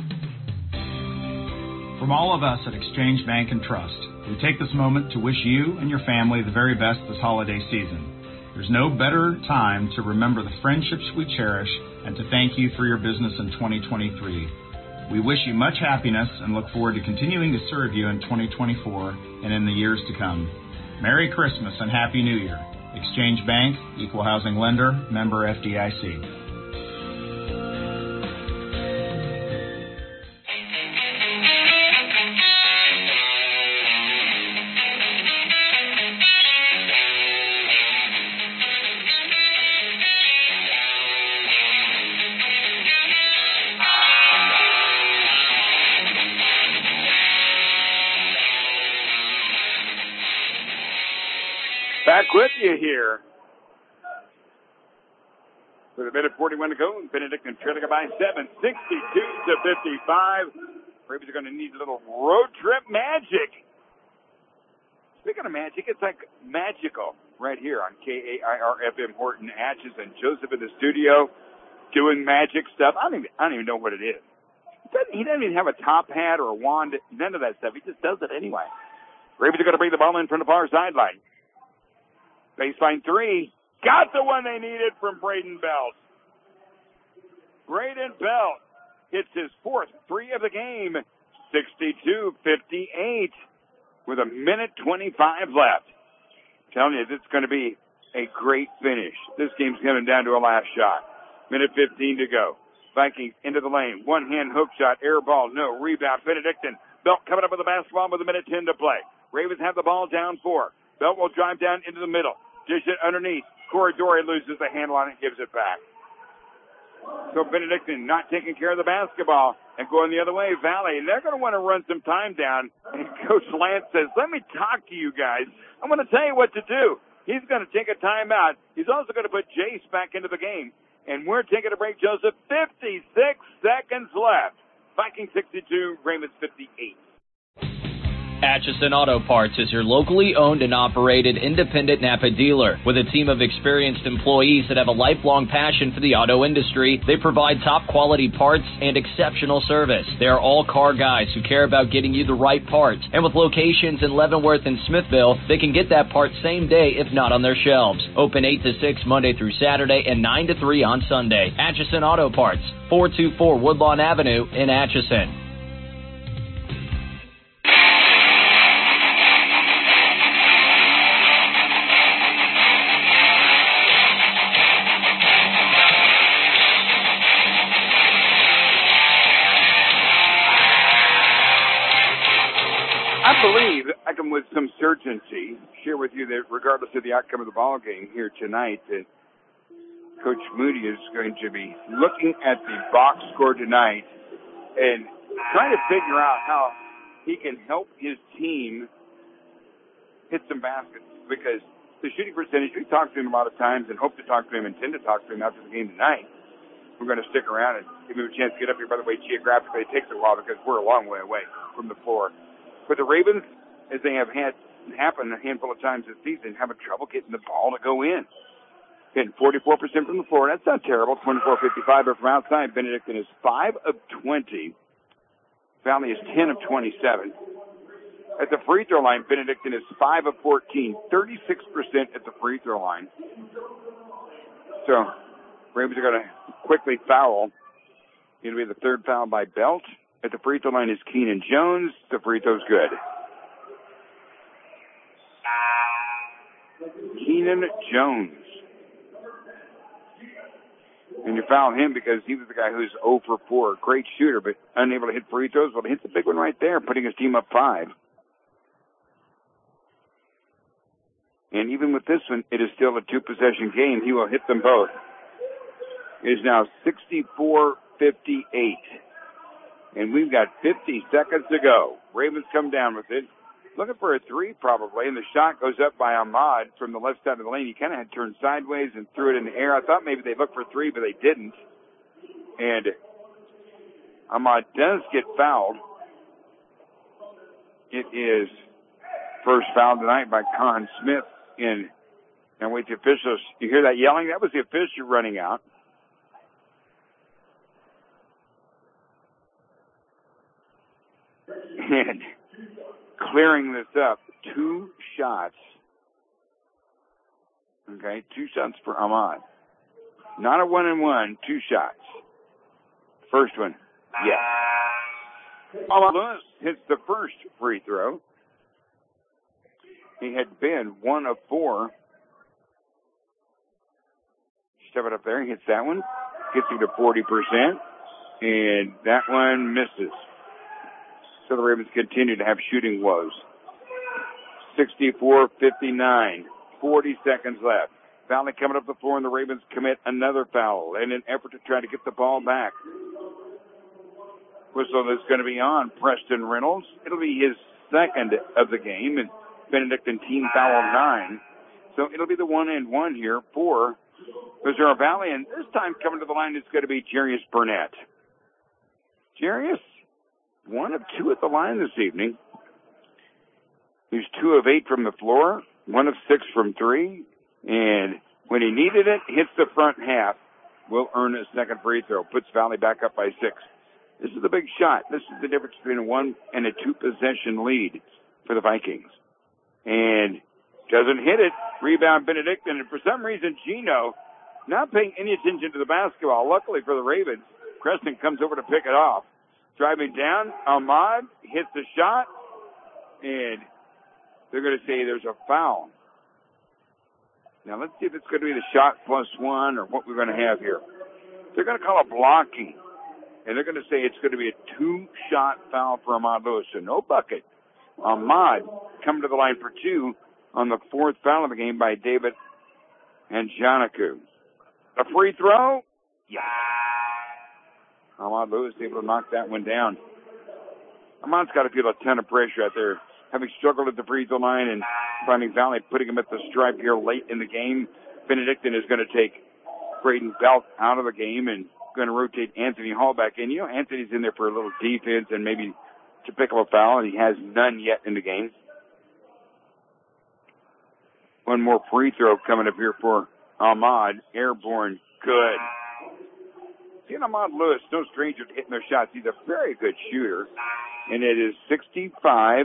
From all of us at Exchange Bank and Trust, we take this moment to wish you and your family the very best this holiday season. There's no better time to remember the friendships we cherish and to thank you for your business in twenty twenty-three. We wish you much happiness and look forward to continuing to serve you in twenty twenty-four and in the years to come. Merry Christmas and Happy New Year. Exchange Bank, Equal Housing Lender, member F D I C. Back with you here. With a minute forty-one to go, Benedictine trailing by seven, sixty-two to fifty-five. Ravens are going to need a little road trip magic. Speaking of magic, it's like magical right here on K A I R F M Horton. Atchison and Joseph in the studio doing magic stuff. I don't even, I don't even know what it is. He doesn't, he doesn't even have a top hat or a wand, none of that stuff. He just does it anyway. Ravens are going to bring the ball in from the far sideline. Baseline three. Got the one they needed from Braden Belt. Braden Belt hits his fourth three of the game. sixty-two fifty-eight with a minute twenty-five left. I'm telling you, this is going to be a great finish. This game's coming down to a last shot. Minute fifteen to go. Vikings into the lane. One hand hook shot. Air ball. No. Rebound. Benedictine. Belt coming up with the basketball with a minute ten to play. Ravens have the ball down four. Belt will drive down into the middle. Dish it underneath. Corridori loses the handle on it and gives it back. So Benedictine not taking care of the basketball and going the other way. Valley, and they're going to want to run some time down. And Coach Lance says, let me talk to you guys. I'm going to tell you what to do. He's going to take a timeout. He's also going to put Jace back into the game. And we're taking a break, Joseph. fifty-six seconds left. Vikings sixty-two, Ravens fifty-eight. Atchison Auto Parts is your locally owned and operated independent Napa dealer. With a team of experienced employees that have a lifelong passion for the auto industry, they provide top quality parts and exceptional service. They are all car guys who care about getting you the right parts. And with locations in Leavenworth and Smithville, they can get that part same day if not on their shelves. Open eight to six Monday through Saturday and nine to three on Sunday. Atchison Auto Parts, four two four Woodlawn Avenue in Atchison. I believe I can with some certainty share with you that regardless of the outcome of the ball game here tonight, that Coach Moody is going to be looking at the box score tonight and trying to figure out how he can help his team hit some baskets, because the shooting percentage, we talked to him a lot of times and hope to talk to him and intend to talk to him after the game tonight. We're going to stick around and give him a chance to get up here. By the way, geographically, it takes a while because we're a long way away from the floor. But the Ravens, as they have had happen a handful of times this season, having trouble getting the ball to go in. Hitting forty-four percent from the floor. That's not terrible. twenty-four fifty-five. But from outside, Benedictine is five of twenty. Valley is ten of twenty-seven. At the free throw line, Benedictine is five of fourteen. thirty-six percent at the free throw line. So, Ravens are going to quickly foul. It'll be the third foul by Belt. At the free throw line is Keenan Jones. The free throw's good. Keenan Jones. And you foul him because he was the guy who's zero for four. Great shooter, but unable to hit free throws. Well, he hits the big one right there, putting his team up five. And even with this one, it is still a two-possession game. He will hit them both. It is now sixty-four fifty-eight. And we've got fifty seconds to go. Ravens come down with it. Looking for a three probably, and the shot goes up by Ahmad from the left side of the lane. He kind of had turned sideways and threw it in the air. I thought maybe they looked for three, but they didn't. And Ahmad does get fouled. It is first foul tonight by Con Smith. In and wait, the officials, you hear that yelling? That was the official running out. And clearing this up, two shots. Okay, two shots for Ahmad. Not a one and one, two shots. First one, yes. Ahmad Lewis hits the first free throw. He had been one of four. Step it up there, hits that one. Gets him to forty percent. And that one misses. So the Ravens continue to have shooting woes. sixty-four fifty-nine. forty seconds left. Valley coming up the floor, and the Ravens commit another foul in an effort to try to get the ball back. Whistle that's going to be on Preston Reynolds. It'll be his second of the game, and Benedictine team foul nine. So it'll be the one and one here for Missouri Valley, and this time coming to the line is going to be Jarius Burnett. Jarius, one of two at the line this evening. He's two of eight from the floor, one of six from three, and when he needed it, hits the front half, will earn a second free throw, puts Valley back up by six. This is the big shot. This is the difference between a one and a two possession lead for the Vikings. And doesn't hit it. Rebound Benedictine, and for some reason Gino not paying any attention to the basketball. Luckily for the Ravens, Preston comes over to pick it off. Driving down, Ahmad hits the shot, and they're going to say there's a foul. Now let's see if it's going to be the shot plus one or what we're going to have here. They're going to call it blocking, and they're going to say it's going to be a two-shot foul for Ahmad Lewis, so no bucket. Ahmad coming to the line for two on the fourth foul of the game by David Anjanaku. A free throw? Yeah. Ahmad Lewis able to knock that one down. Ahmad's got to feel a ton of pressure out there, having struggled at the free throw line and finding Valley putting him at the stripe here late in the game. Benedictine is going to take Braden Belt out of the game, and going to rotate Anthony Hall back in. You know, Anthony's in there for a little defense and maybe to pick up a foul, and he has none yet in the game. One more free throw coming up here for Ahmad. Airborne, good. Seeing Ahmad Lewis, no stranger to hitting those shots. He's a very good shooter. And it is sixty-five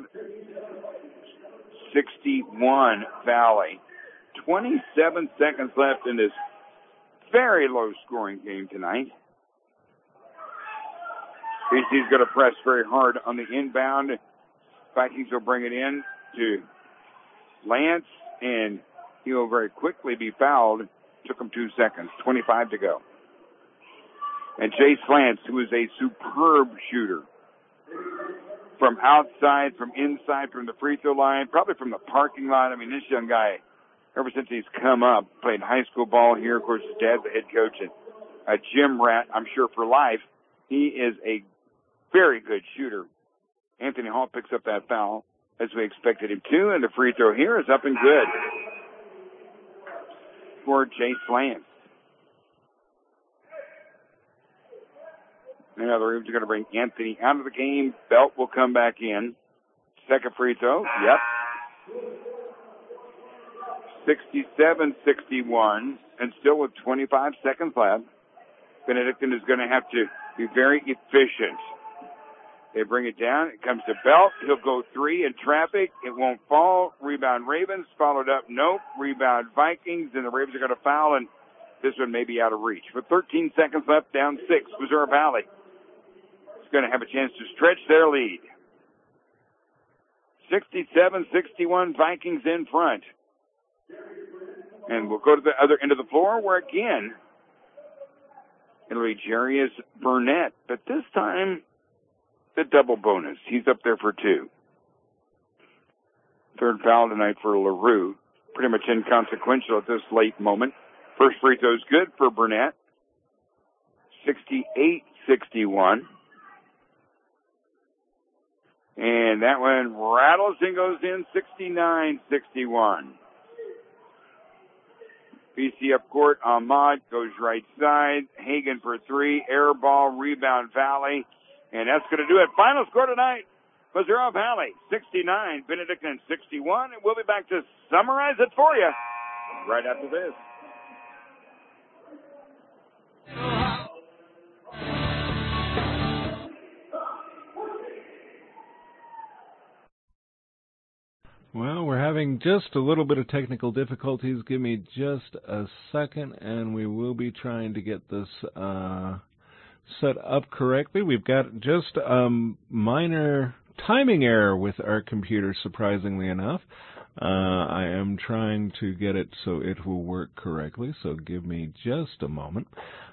sixty-one Valley. twenty-seven seconds left in this very low-scoring game tonight. B C's going to press very hard on the inbound. Vikings will bring it in to Lance, and he will very quickly be fouled. Took him two seconds, twenty-five to go. And Chase Lance, who is a superb shooter, from outside, from inside, from the free throw line, probably from the parking lot. I mean, this young guy, ever since he's come up, played high school ball here. Of course, his dad's the head coach and a gym rat, I'm sure, for life. He is a very good shooter. Anthony Hall picks up that foul, as we expected him to, and the free throw here is up and good for Chase Lance. Now the Ravens are going to bring Anthony out of the game. Belt will come back in. Second free throw. Yep. sixty-seven sixty-one, and still with twenty-five seconds left. Benedictine is going to have to be very efficient. They bring it down. It comes to Belt. He'll go three in traffic. It won't fall. Rebound Ravens. Followed up. Nope. Rebound Vikings. And the Ravens are going to foul, and this one may be out of reach. With thirteen seconds left, down six. Missouri Valley is going to have a chance to stretch their lead. sixty-seven sixty-one, Vikings in front. And we'll go to the other end of the floor where, again, it'll be Jarius Burnett. But this time, the double bonus. He's up there for two. Third foul tonight for LaRue. Pretty much inconsequential at this late moment. First free throw is good for Burnett. sixty-eight sixty-one. And that one rattles and goes in sixty-nine sixty-one. B C up court. Ahmad goes right side. Hagan for three. Air ball. Rebound Valley. And that's going to do it. Final score tonight. Missouri Valley sixty-nine. Benedictine sixty-one. And we'll be back to summarize it for you right after this. Well, we're having just a little bit of technical difficulties. Give me just a second, and we will be trying to get this uh, set up correctly. We've got just a um, minor timing error with our computer, surprisingly enough. Uh, I am trying to get it so it will work correctly, so give me just a moment.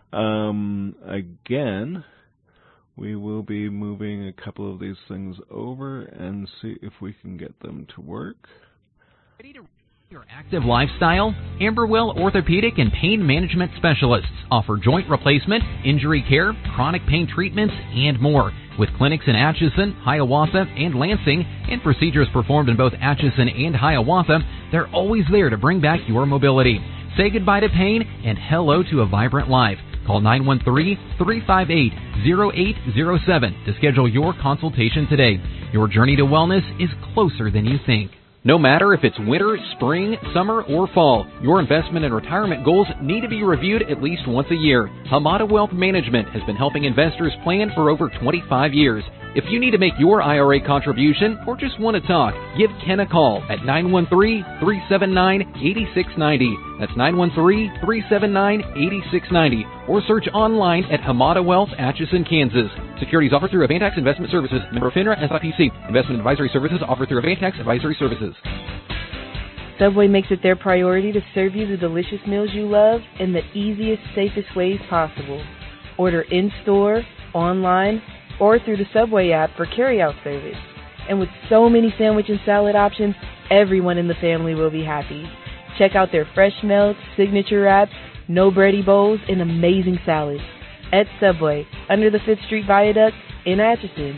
Um, again, we will be moving a couple of these things over and see if we can get them to work. Ready to your active lifestyle? Amberwell Orthopedic and Pain Management Specialists offer joint replacement, injury care, chronic pain treatments, and more. With clinics in Atchison, Hiawatha, and Lansing, and procedures performed in both Atchison and Hiawatha, they're always there to bring back your mobility. Say goodbye to pain and hello to a vibrant life. Call nine one three, three five eight, zero eight zero seven to schedule your consultation today. Your journey to wellness is closer than you think. No matter if it's winter, spring, summer, or fall, your investment and retirement goals need to be reviewed at least once a year. Hamada Wealth Management has been helping investors plan for over twenty-five years. If you need to make your I R A contribution or just want to talk, give Ken a call at nine one three, three seven nine, eight six nine zero. That's nine one three, three seven nine, eight six nine zero. Or search online at Hamada Wealth, Atchison, Kansas. Securities offered through Avantax Investment Services. Member FINRA S I P C. Investment advisory services offered through Avantax Advisory Services. Subway makes it their priority to serve you the delicious meals you love in the easiest, safest ways possible. Order in-store, online, or through the Subway app for carry-out service. And with so many sandwich and salad options, everyone in the family will be happy. Check out their fresh melts, signature wraps, no bready bowls, and amazing salads at Subway under the fifth Street Viaduct in Atchison.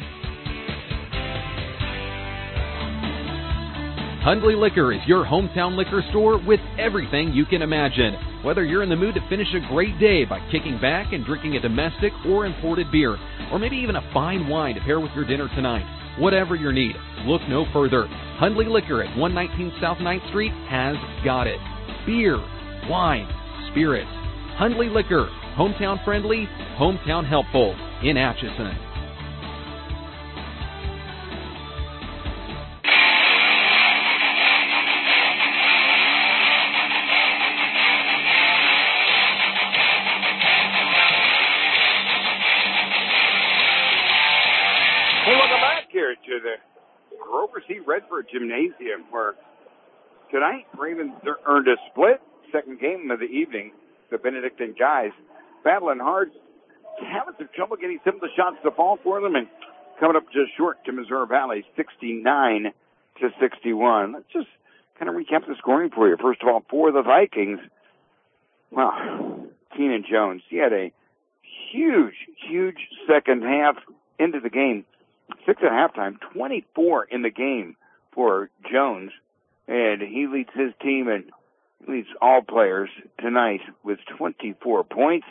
Hundley Liquor is your hometown liquor store with everything you can imagine. Whether you're in the mood to finish a great day by kicking back and drinking a domestic or imported beer, or maybe even a fine wine to pair with your dinner tonight, whatever your need, look no further. Hundley Liquor at one nineteen South ninth Street has got it. Beer, wine, spirits. Hundley Liquor, hometown friendly, hometown helpful in Atchison. Hey, welcome back here to the Grover C. Redford Gymnasium, where tonight Ravens earned a split, second game of the evening. The Benedictine guys battling hard, having some trouble getting some of the shots to fall for them, and coming up just short to Missouri Valley, sixty-nine to sixty-one. Let's just kind of recap the scoring for you. First of all, for the Vikings, well, Keenan Jones, he had a huge, huge second half into the game. Six at halftime, twenty-four in the game for Jones, and he leads his team and leads all players tonight with twenty-four points.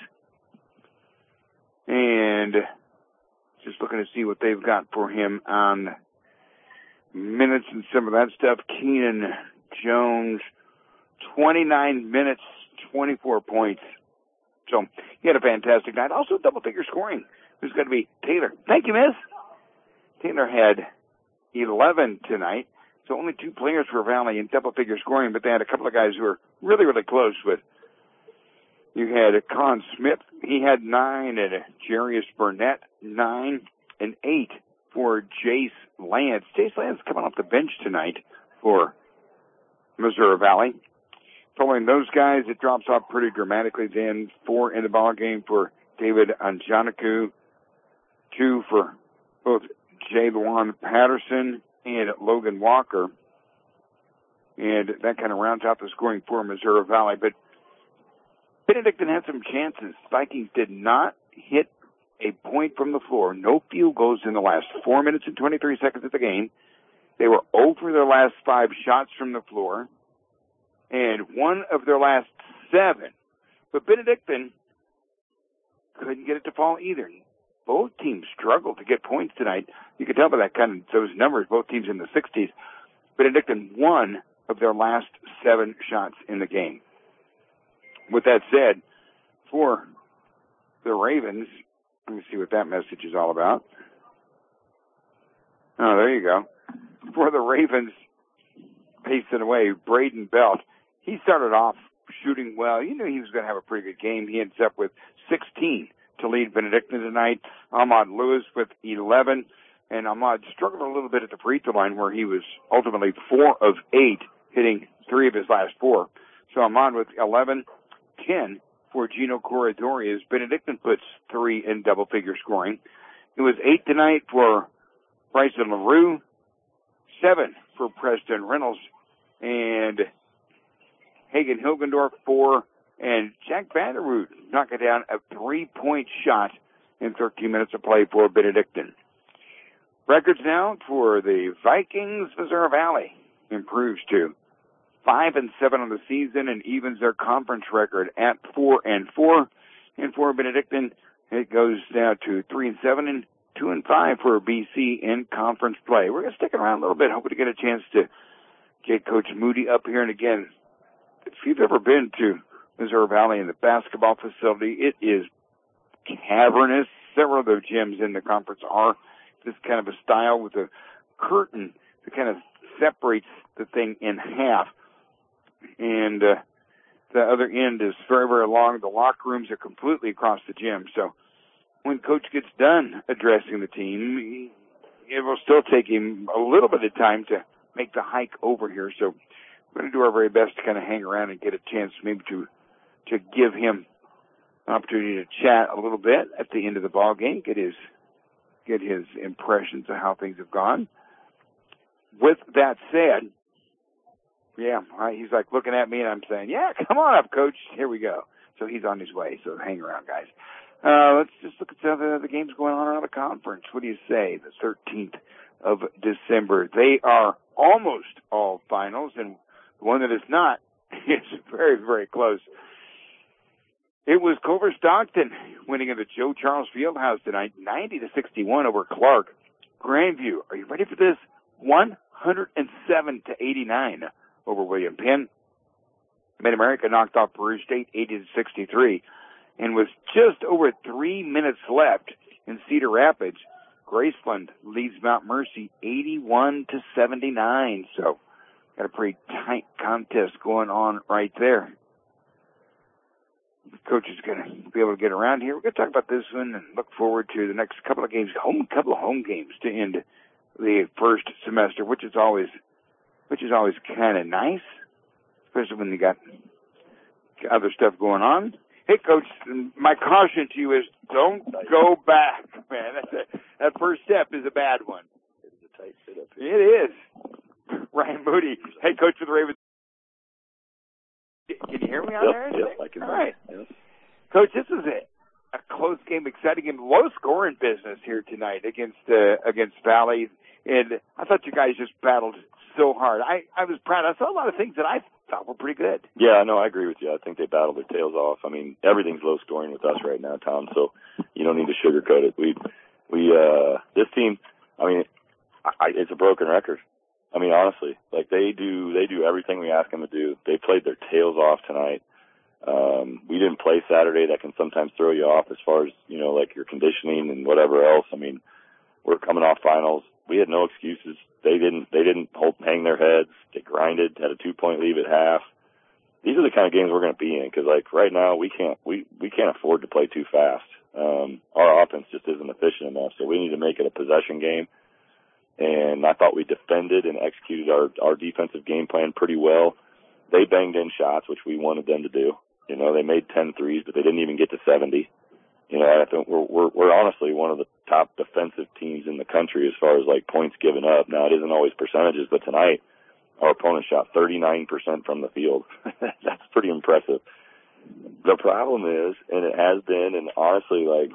And just looking to see what they've got for him on minutes and some of that stuff. Keenan Jones, twenty-nine minutes, twenty-four points. So he had a fantastic night. Also double-figure scoring. There's going to be Taylor. Thank you, miss. Taylor had eleven tonight, so only two players for Valley in double-figure scoring, but they had a couple of guys who were really, really close with. You had Con Smith, he had nine, and Jarius Burnett, nine, and eight for Jace Lance. Jace Lance coming off the bench tonight for Missouri Valley. Following those guys, it drops off pretty dramatically then. Four in the ball game for David Anjanaku, two for both Jaywan Patterson and Logan Walker. And that kind of rounds out the scoring for Missouri Valley. But Benedictine had some chances. Vikings did not hit a point from the floor. No field goals in the last four minutes and twenty-three seconds of the game. They were zero for their last five shots from the floor. And one of their last seven. But Benedictine couldn't get it to fall either. Both teams struggled to get points tonight. You can tell by that kind of those numbers, both teams in the sixties. Benedictine won of their last seven shots in the game. With that said, for the Ravens, let me see what that message is all about. Oh, there you go. For the Ravens, pacing away, Braden Belt. He started off shooting well. You knew he was going to have a pretty good game. He ends up with sixteen to lead Benedictine tonight. Ahmad Lewis with eleven. And Ahmad struggled a little bit at the free throw line where he was ultimately four of eight, hitting three of his last four. So Ahmad with eleven, ten for Gino Corridori as Benedictine puts three in double-figure scoring. It was eight tonight for Bryson LaRue, seven for Preston Reynolds, and Hagen Hilgendorf, four, and Jack Vanderwood knocking down a three-point shot in thirteen minutes of play for Benedictine. Records now for the Vikings. Missouri Valley improves to five and seven on the season and evens their conference record at four and four. And for Benedictine, it goes down to three and seven and two and five for B C in conference play. We're going to stick around a little bit, hoping to get a chance to get Coach Moody up here. And again, if you've ever been to Missouri Valley in the basketball facility, it is cavernous. Several of the gyms in the conference are this kind of a style with a curtain that kind of separates the thing in half. And uh, the other end is very, very long. The locker rooms are completely across the gym. So when Coach gets done addressing the team, it will still take him a little bit of time to make the hike over here. So we're going to do our very best to kind of hang around and get a chance maybe to to give him an opportunity to chat a little bit at the end of the ball game, get his get his impressions of how things have gone. With that said, yeah, he's like looking at me and I'm saying, yeah, come on up, Coach. Here we go. So he's on his way. So hang around, guys. Uh, let's just look at some of the, the games going on around the conference. What do you say? The thirteenth of December. They are almost all finals, and the one that is not is very, very close. It was Culver Stockton winning at the Joe Charles Fieldhouse tonight, ninety to sixty-one over Clark. Grandview, are you ready for this? one hundred seven to eighty-nine over William Penn. Mid-America knocked off Peru State eighty to sixty-three. And with just over three minutes left in Cedar Rapids, Graceland leads Mount Mercy eighty-one to seventy-nine. So got a pretty tight contest going on right there. The coach is going to be able to get around here. We're going to talk about this one and look forward to the next couple of games, home couple of home games to end the first semester, which is always, which is always kind of nice, especially when you got other stuff going on. Hey, Coach, my caution to you is don't go back, man. That's a, that first step is a bad one. It's a tight sit-up. It is. Ryan Moody, head coach for the Ravens. Can you hear me out yep, there? Yes, I can. All right. Yes. Coach, this is a, a close game, exciting game, low-scoring business here tonight against uh, against Valley. And I thought you guys just battled so hard. I, I was proud. I saw a lot of things that I thought were pretty good. Yeah, no, I agree with you. I think they battled their tails off. I mean, everything's low-scoring with us right now, Tom, so you don't need to sugarcoat it. We, we, uh, this team, I mean, I, it's a broken record. I mean, honestly, like they do, they do everything we ask them to do. They played their tails off tonight. Um, we didn't play Saturday. That can sometimes throw you off as far as, you know, like your conditioning and whatever else. I mean, we're coming off finals. We had no excuses. They didn't, they didn't hold, hang their heads. They grinded, had a two-point lead at half. These are the kind of games we're going to be in because, like, right now we can't, we, we can't afford to play too fast. Um, our offense just isn't efficient enough, so we need to make it a possession game. And I thought we defended and executed our, our defensive game plan pretty well. They banged in shots, which we wanted them to do. You know, they made ten threes, but they didn't even get to seventy. You know, I think we're, we're, we're honestly one of the top defensive teams in the country as far as, like, points given up. Now, it isn't always percentages, but tonight our opponent shot thirty-nine percent from the field. That's pretty impressive. The problem is, and it has been, and honestly, like,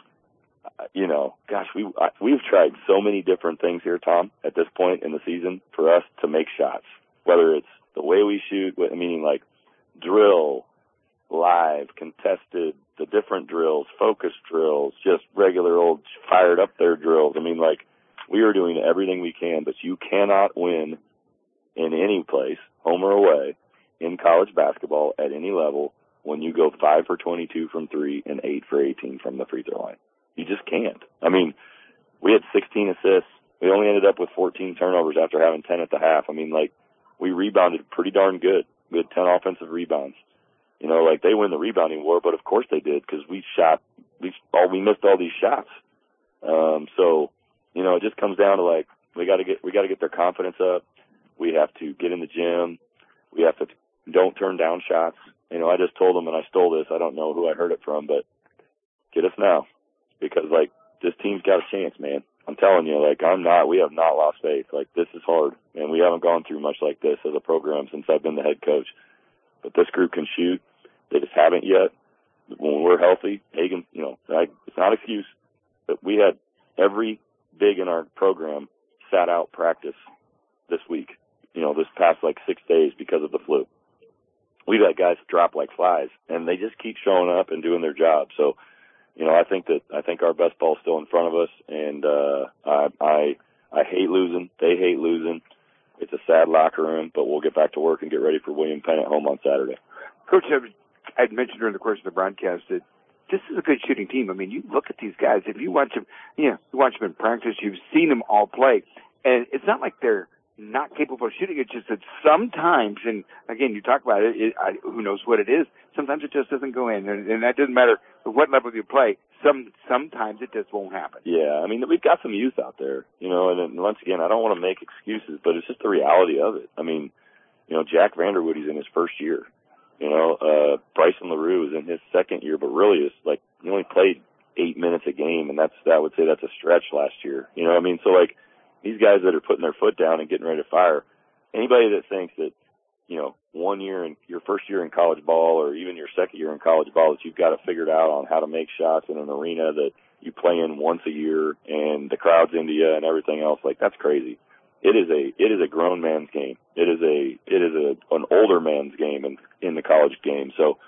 you know, gosh, we, I, we've tried so many different things here, Tom, at this point in the season for us to make shots, whether it's the way we shoot, meaning like drill, live, contested, the different drills, focus drills, just regular old fired up there drills. I mean, like, we are doing everything we can, but you cannot win in any place, home or away, in college basketball at any level when you go five for twenty-two from three and eight for eighteen from the free throw line. You just can't. I mean, we had sixteen assists. We only ended up with fourteen turnovers after having ten at the half. I mean, like, we rebounded pretty darn good. We had ten offensive rebounds. You know, like, they win the rebounding war, but of course they did because we shot, we all we missed all these shots. Um, so, you know, it just comes down to, like, we got to get we got to get their confidence up. We have to get in the gym. We have to don't turn down shots. You know, I just told them, and I stole this. I don't know who I heard it from, but get us now because, like, this team's got a chance, man. I'm telling you, like, I'm not, we have not lost faith. Like, this is hard, and we haven't gone through much like this as a program since I've been the head coach. But this group can shoot. They just haven't yet. When we're healthy, Hagan, you know, I, it's not an excuse, but we had every big in our program sat out practice this week, you know, this past, like, six days because of the flu. We've had guys drop like flies, and they just keep showing up and doing their job. So, you know, I think that I think our best ball's still in front of us, and uh, I, I I hate losing. They hate losing. It's a sad locker room, but we'll get back to work and get ready for William Penn at home on Saturday. Coach, I had mentioned during the course of the broadcast that this is a good shooting team. I mean, you look at these guys. If you watch them, you know, you watch them in practice, you've seen them all play, and it's not like they're not capable of shooting. It's just that sometimes, and again, you talk about it, it I, who knows what it is, sometimes it just doesn't go in, and, and that doesn't matter what level you play. Some Sometimes it just won't happen. Yeah, I mean, we've got some youth out there, you know, and, and once again, I don't want to make excuses, but it's just the reality of it. I mean, you know, Jack Vanderwood, he's in his first year. You know, uh, Bryson LaRue is in his second year, but really is like, he only played eight minutes a game, and that's, I would say that's a stretch last year. You know what I mean? So, like, these guys that are putting their foot down and getting ready to fire, anybody that thinks that, you know, one year in your first year in college ball or even your second year in college ball that you've got it figured out on how to make shots in an arena that you play in once a year and the crowd's into you and everything else, like, that's crazy. It is a it is a grown man's game. It is a it is a an older man's game in in the college game. So,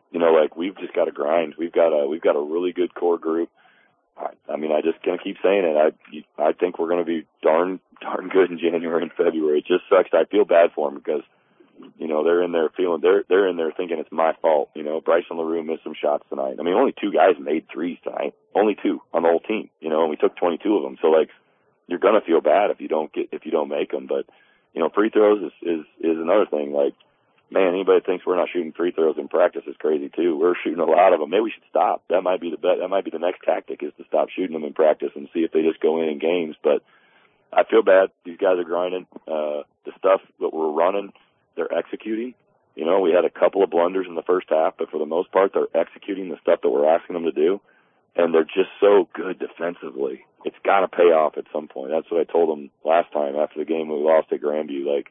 you know, like we've just got to grind. We've got a we've got a really good core group. I, I mean, I just gonna keep saying it. I I think we're gonna be darn darn good in January and February. It just sucks. I feel bad for them because, you know, they're in there feeling they're they're in there thinking it's my fault. You know, Bryson LaRue missed some shots tonight. I mean, only two guys made threes tonight. Only two on the whole team. You know, and we took twenty-two of them. So like, you're gonna feel bad if you don't get if you don't make them. But you know, free throws is is is another thing. Like, man, anybody thinks we're not shooting free throws in practice is crazy too. We're shooting a lot of them. Maybe we should stop. That might be the bet. That might be the next tactic is to stop shooting them in practice and see if they just go in in games. But I feel bad. These guys are grinding. Uh, the stuff that we're running, they're executing. You know, we had a couple of blunders in the first half, but for the most part, they're executing the stuff that we're asking them to do, and they're just so good defensively. It's got to pay off at some point. That's what I told them last time after the game we lost at Grandview. Like,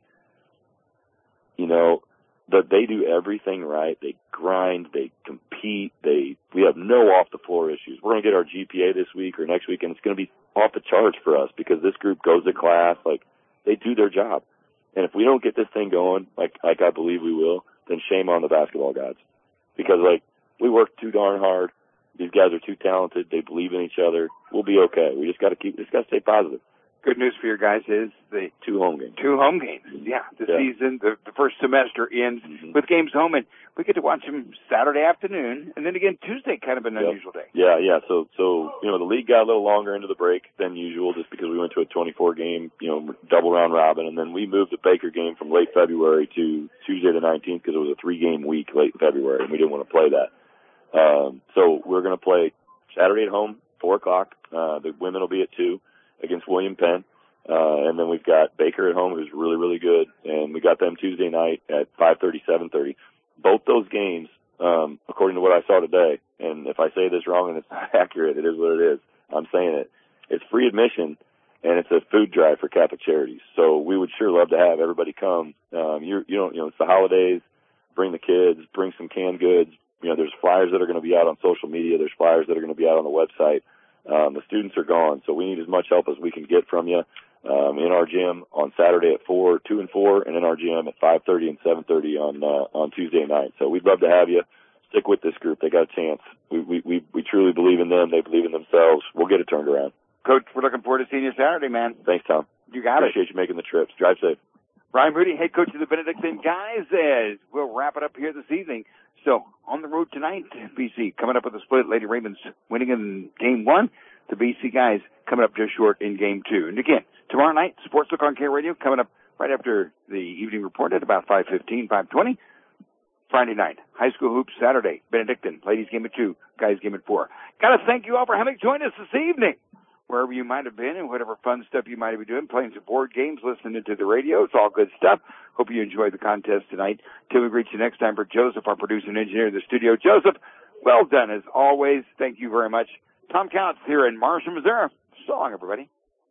you know, that they do everything right. They grind. They compete. They we have no off-the-floor issues. We're going to get our G P A this week or next week, and it's going to be off the charts for us because this group goes to class. Like, they do their job. And if we don't get this thing going, like like I believe we will, then shame on the basketball gods. Because, like, we work too darn hard. These guys are too talented. They believe in each other. We'll be okay. We just got to keep, just got to stay positive. Good news for your guys is the two home games. Two home games. Yeah, the yeah. season, the, the first semester ends mm-hmm. with games home, and we get to watch them Saturday afternoon, and then again Tuesday, kind of an yep. unusual day. Yeah, yeah. So, so you know, the league got a little longer into the break than usual, just because we went to a twenty-four game, you know, double round robin, and then we moved the Baker game from late February to Tuesday the nineteenth because it was a three game week late February, and we didn't want to play that. Um, so we're going to play Saturday at home, four o'clock. Uh, the women will be at two against William Penn. Uh, and then we've got Baker at home, who's really, really good. And we got them Tuesday night at five thirty, seven thirty. Both those games, um, according to what I saw today, and if I say this wrong and it's not accurate, it is what it is. I'm saying it. It's free admission, and it's a food drive for Catholic Charities. So we would sure love to have everybody come. Um, you you know, you know, it's the holidays. Bring the kids. Bring some canned goods. You know, there's flyers that are going to be out on social media. There's flyers that are going to be out on the website. Um, the students are gone, so we need as much help as we can get from you. Um, in our gym on Saturday at four, two and four, and in our gym at five thirty and seven thirty on uh, on Tuesday night. So we'd love to have you. Stick with this group; they got a chance. We we we, we truly believe in them. They believe in themselves. We'll get it turned around. Coach, we're looking forward to seeing you Saturday, man. Thanks, Tom. You got Appreciate it. Appreciate you making the trips. Drive safe. Ryan Moody, head coach of the Benedictine guys, as we'll wrap it up here this evening. So on the road tonight, B C coming up with a split. Lady Ravens winning in game one. The B C guys coming up just short in game two. And again, tomorrow night, Sports Look on K Radio coming up right after the evening report at about five fifteen, five twenty. Friday night, high school hoops Saturday, Benedictine, ladies game at two, guys game at four. Got to thank you all for having joined us this evening. Wherever you might have been and whatever fun stuff you might be doing, playing some board games, listening to the radio. It's all good stuff. Hope you enjoyed the contest tonight. Till we reach you next time, for Joseph, our producer and engineer in the studio. Joseph, well done as always. Thank you very much. Tom Counts here in Marshall, Missouri. So long, everybody.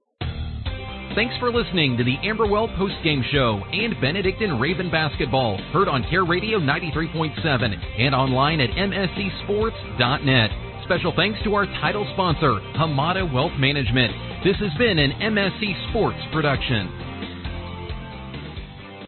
Thanks for listening to the Amberwell Postgame Show and Benedictine Raven Basketball, heard on Care Radio ninety-three point seven and online at m s c sports dot net. Special thanks to our title sponsor, Hamada Wealth Management. This has been an M S C Sports production.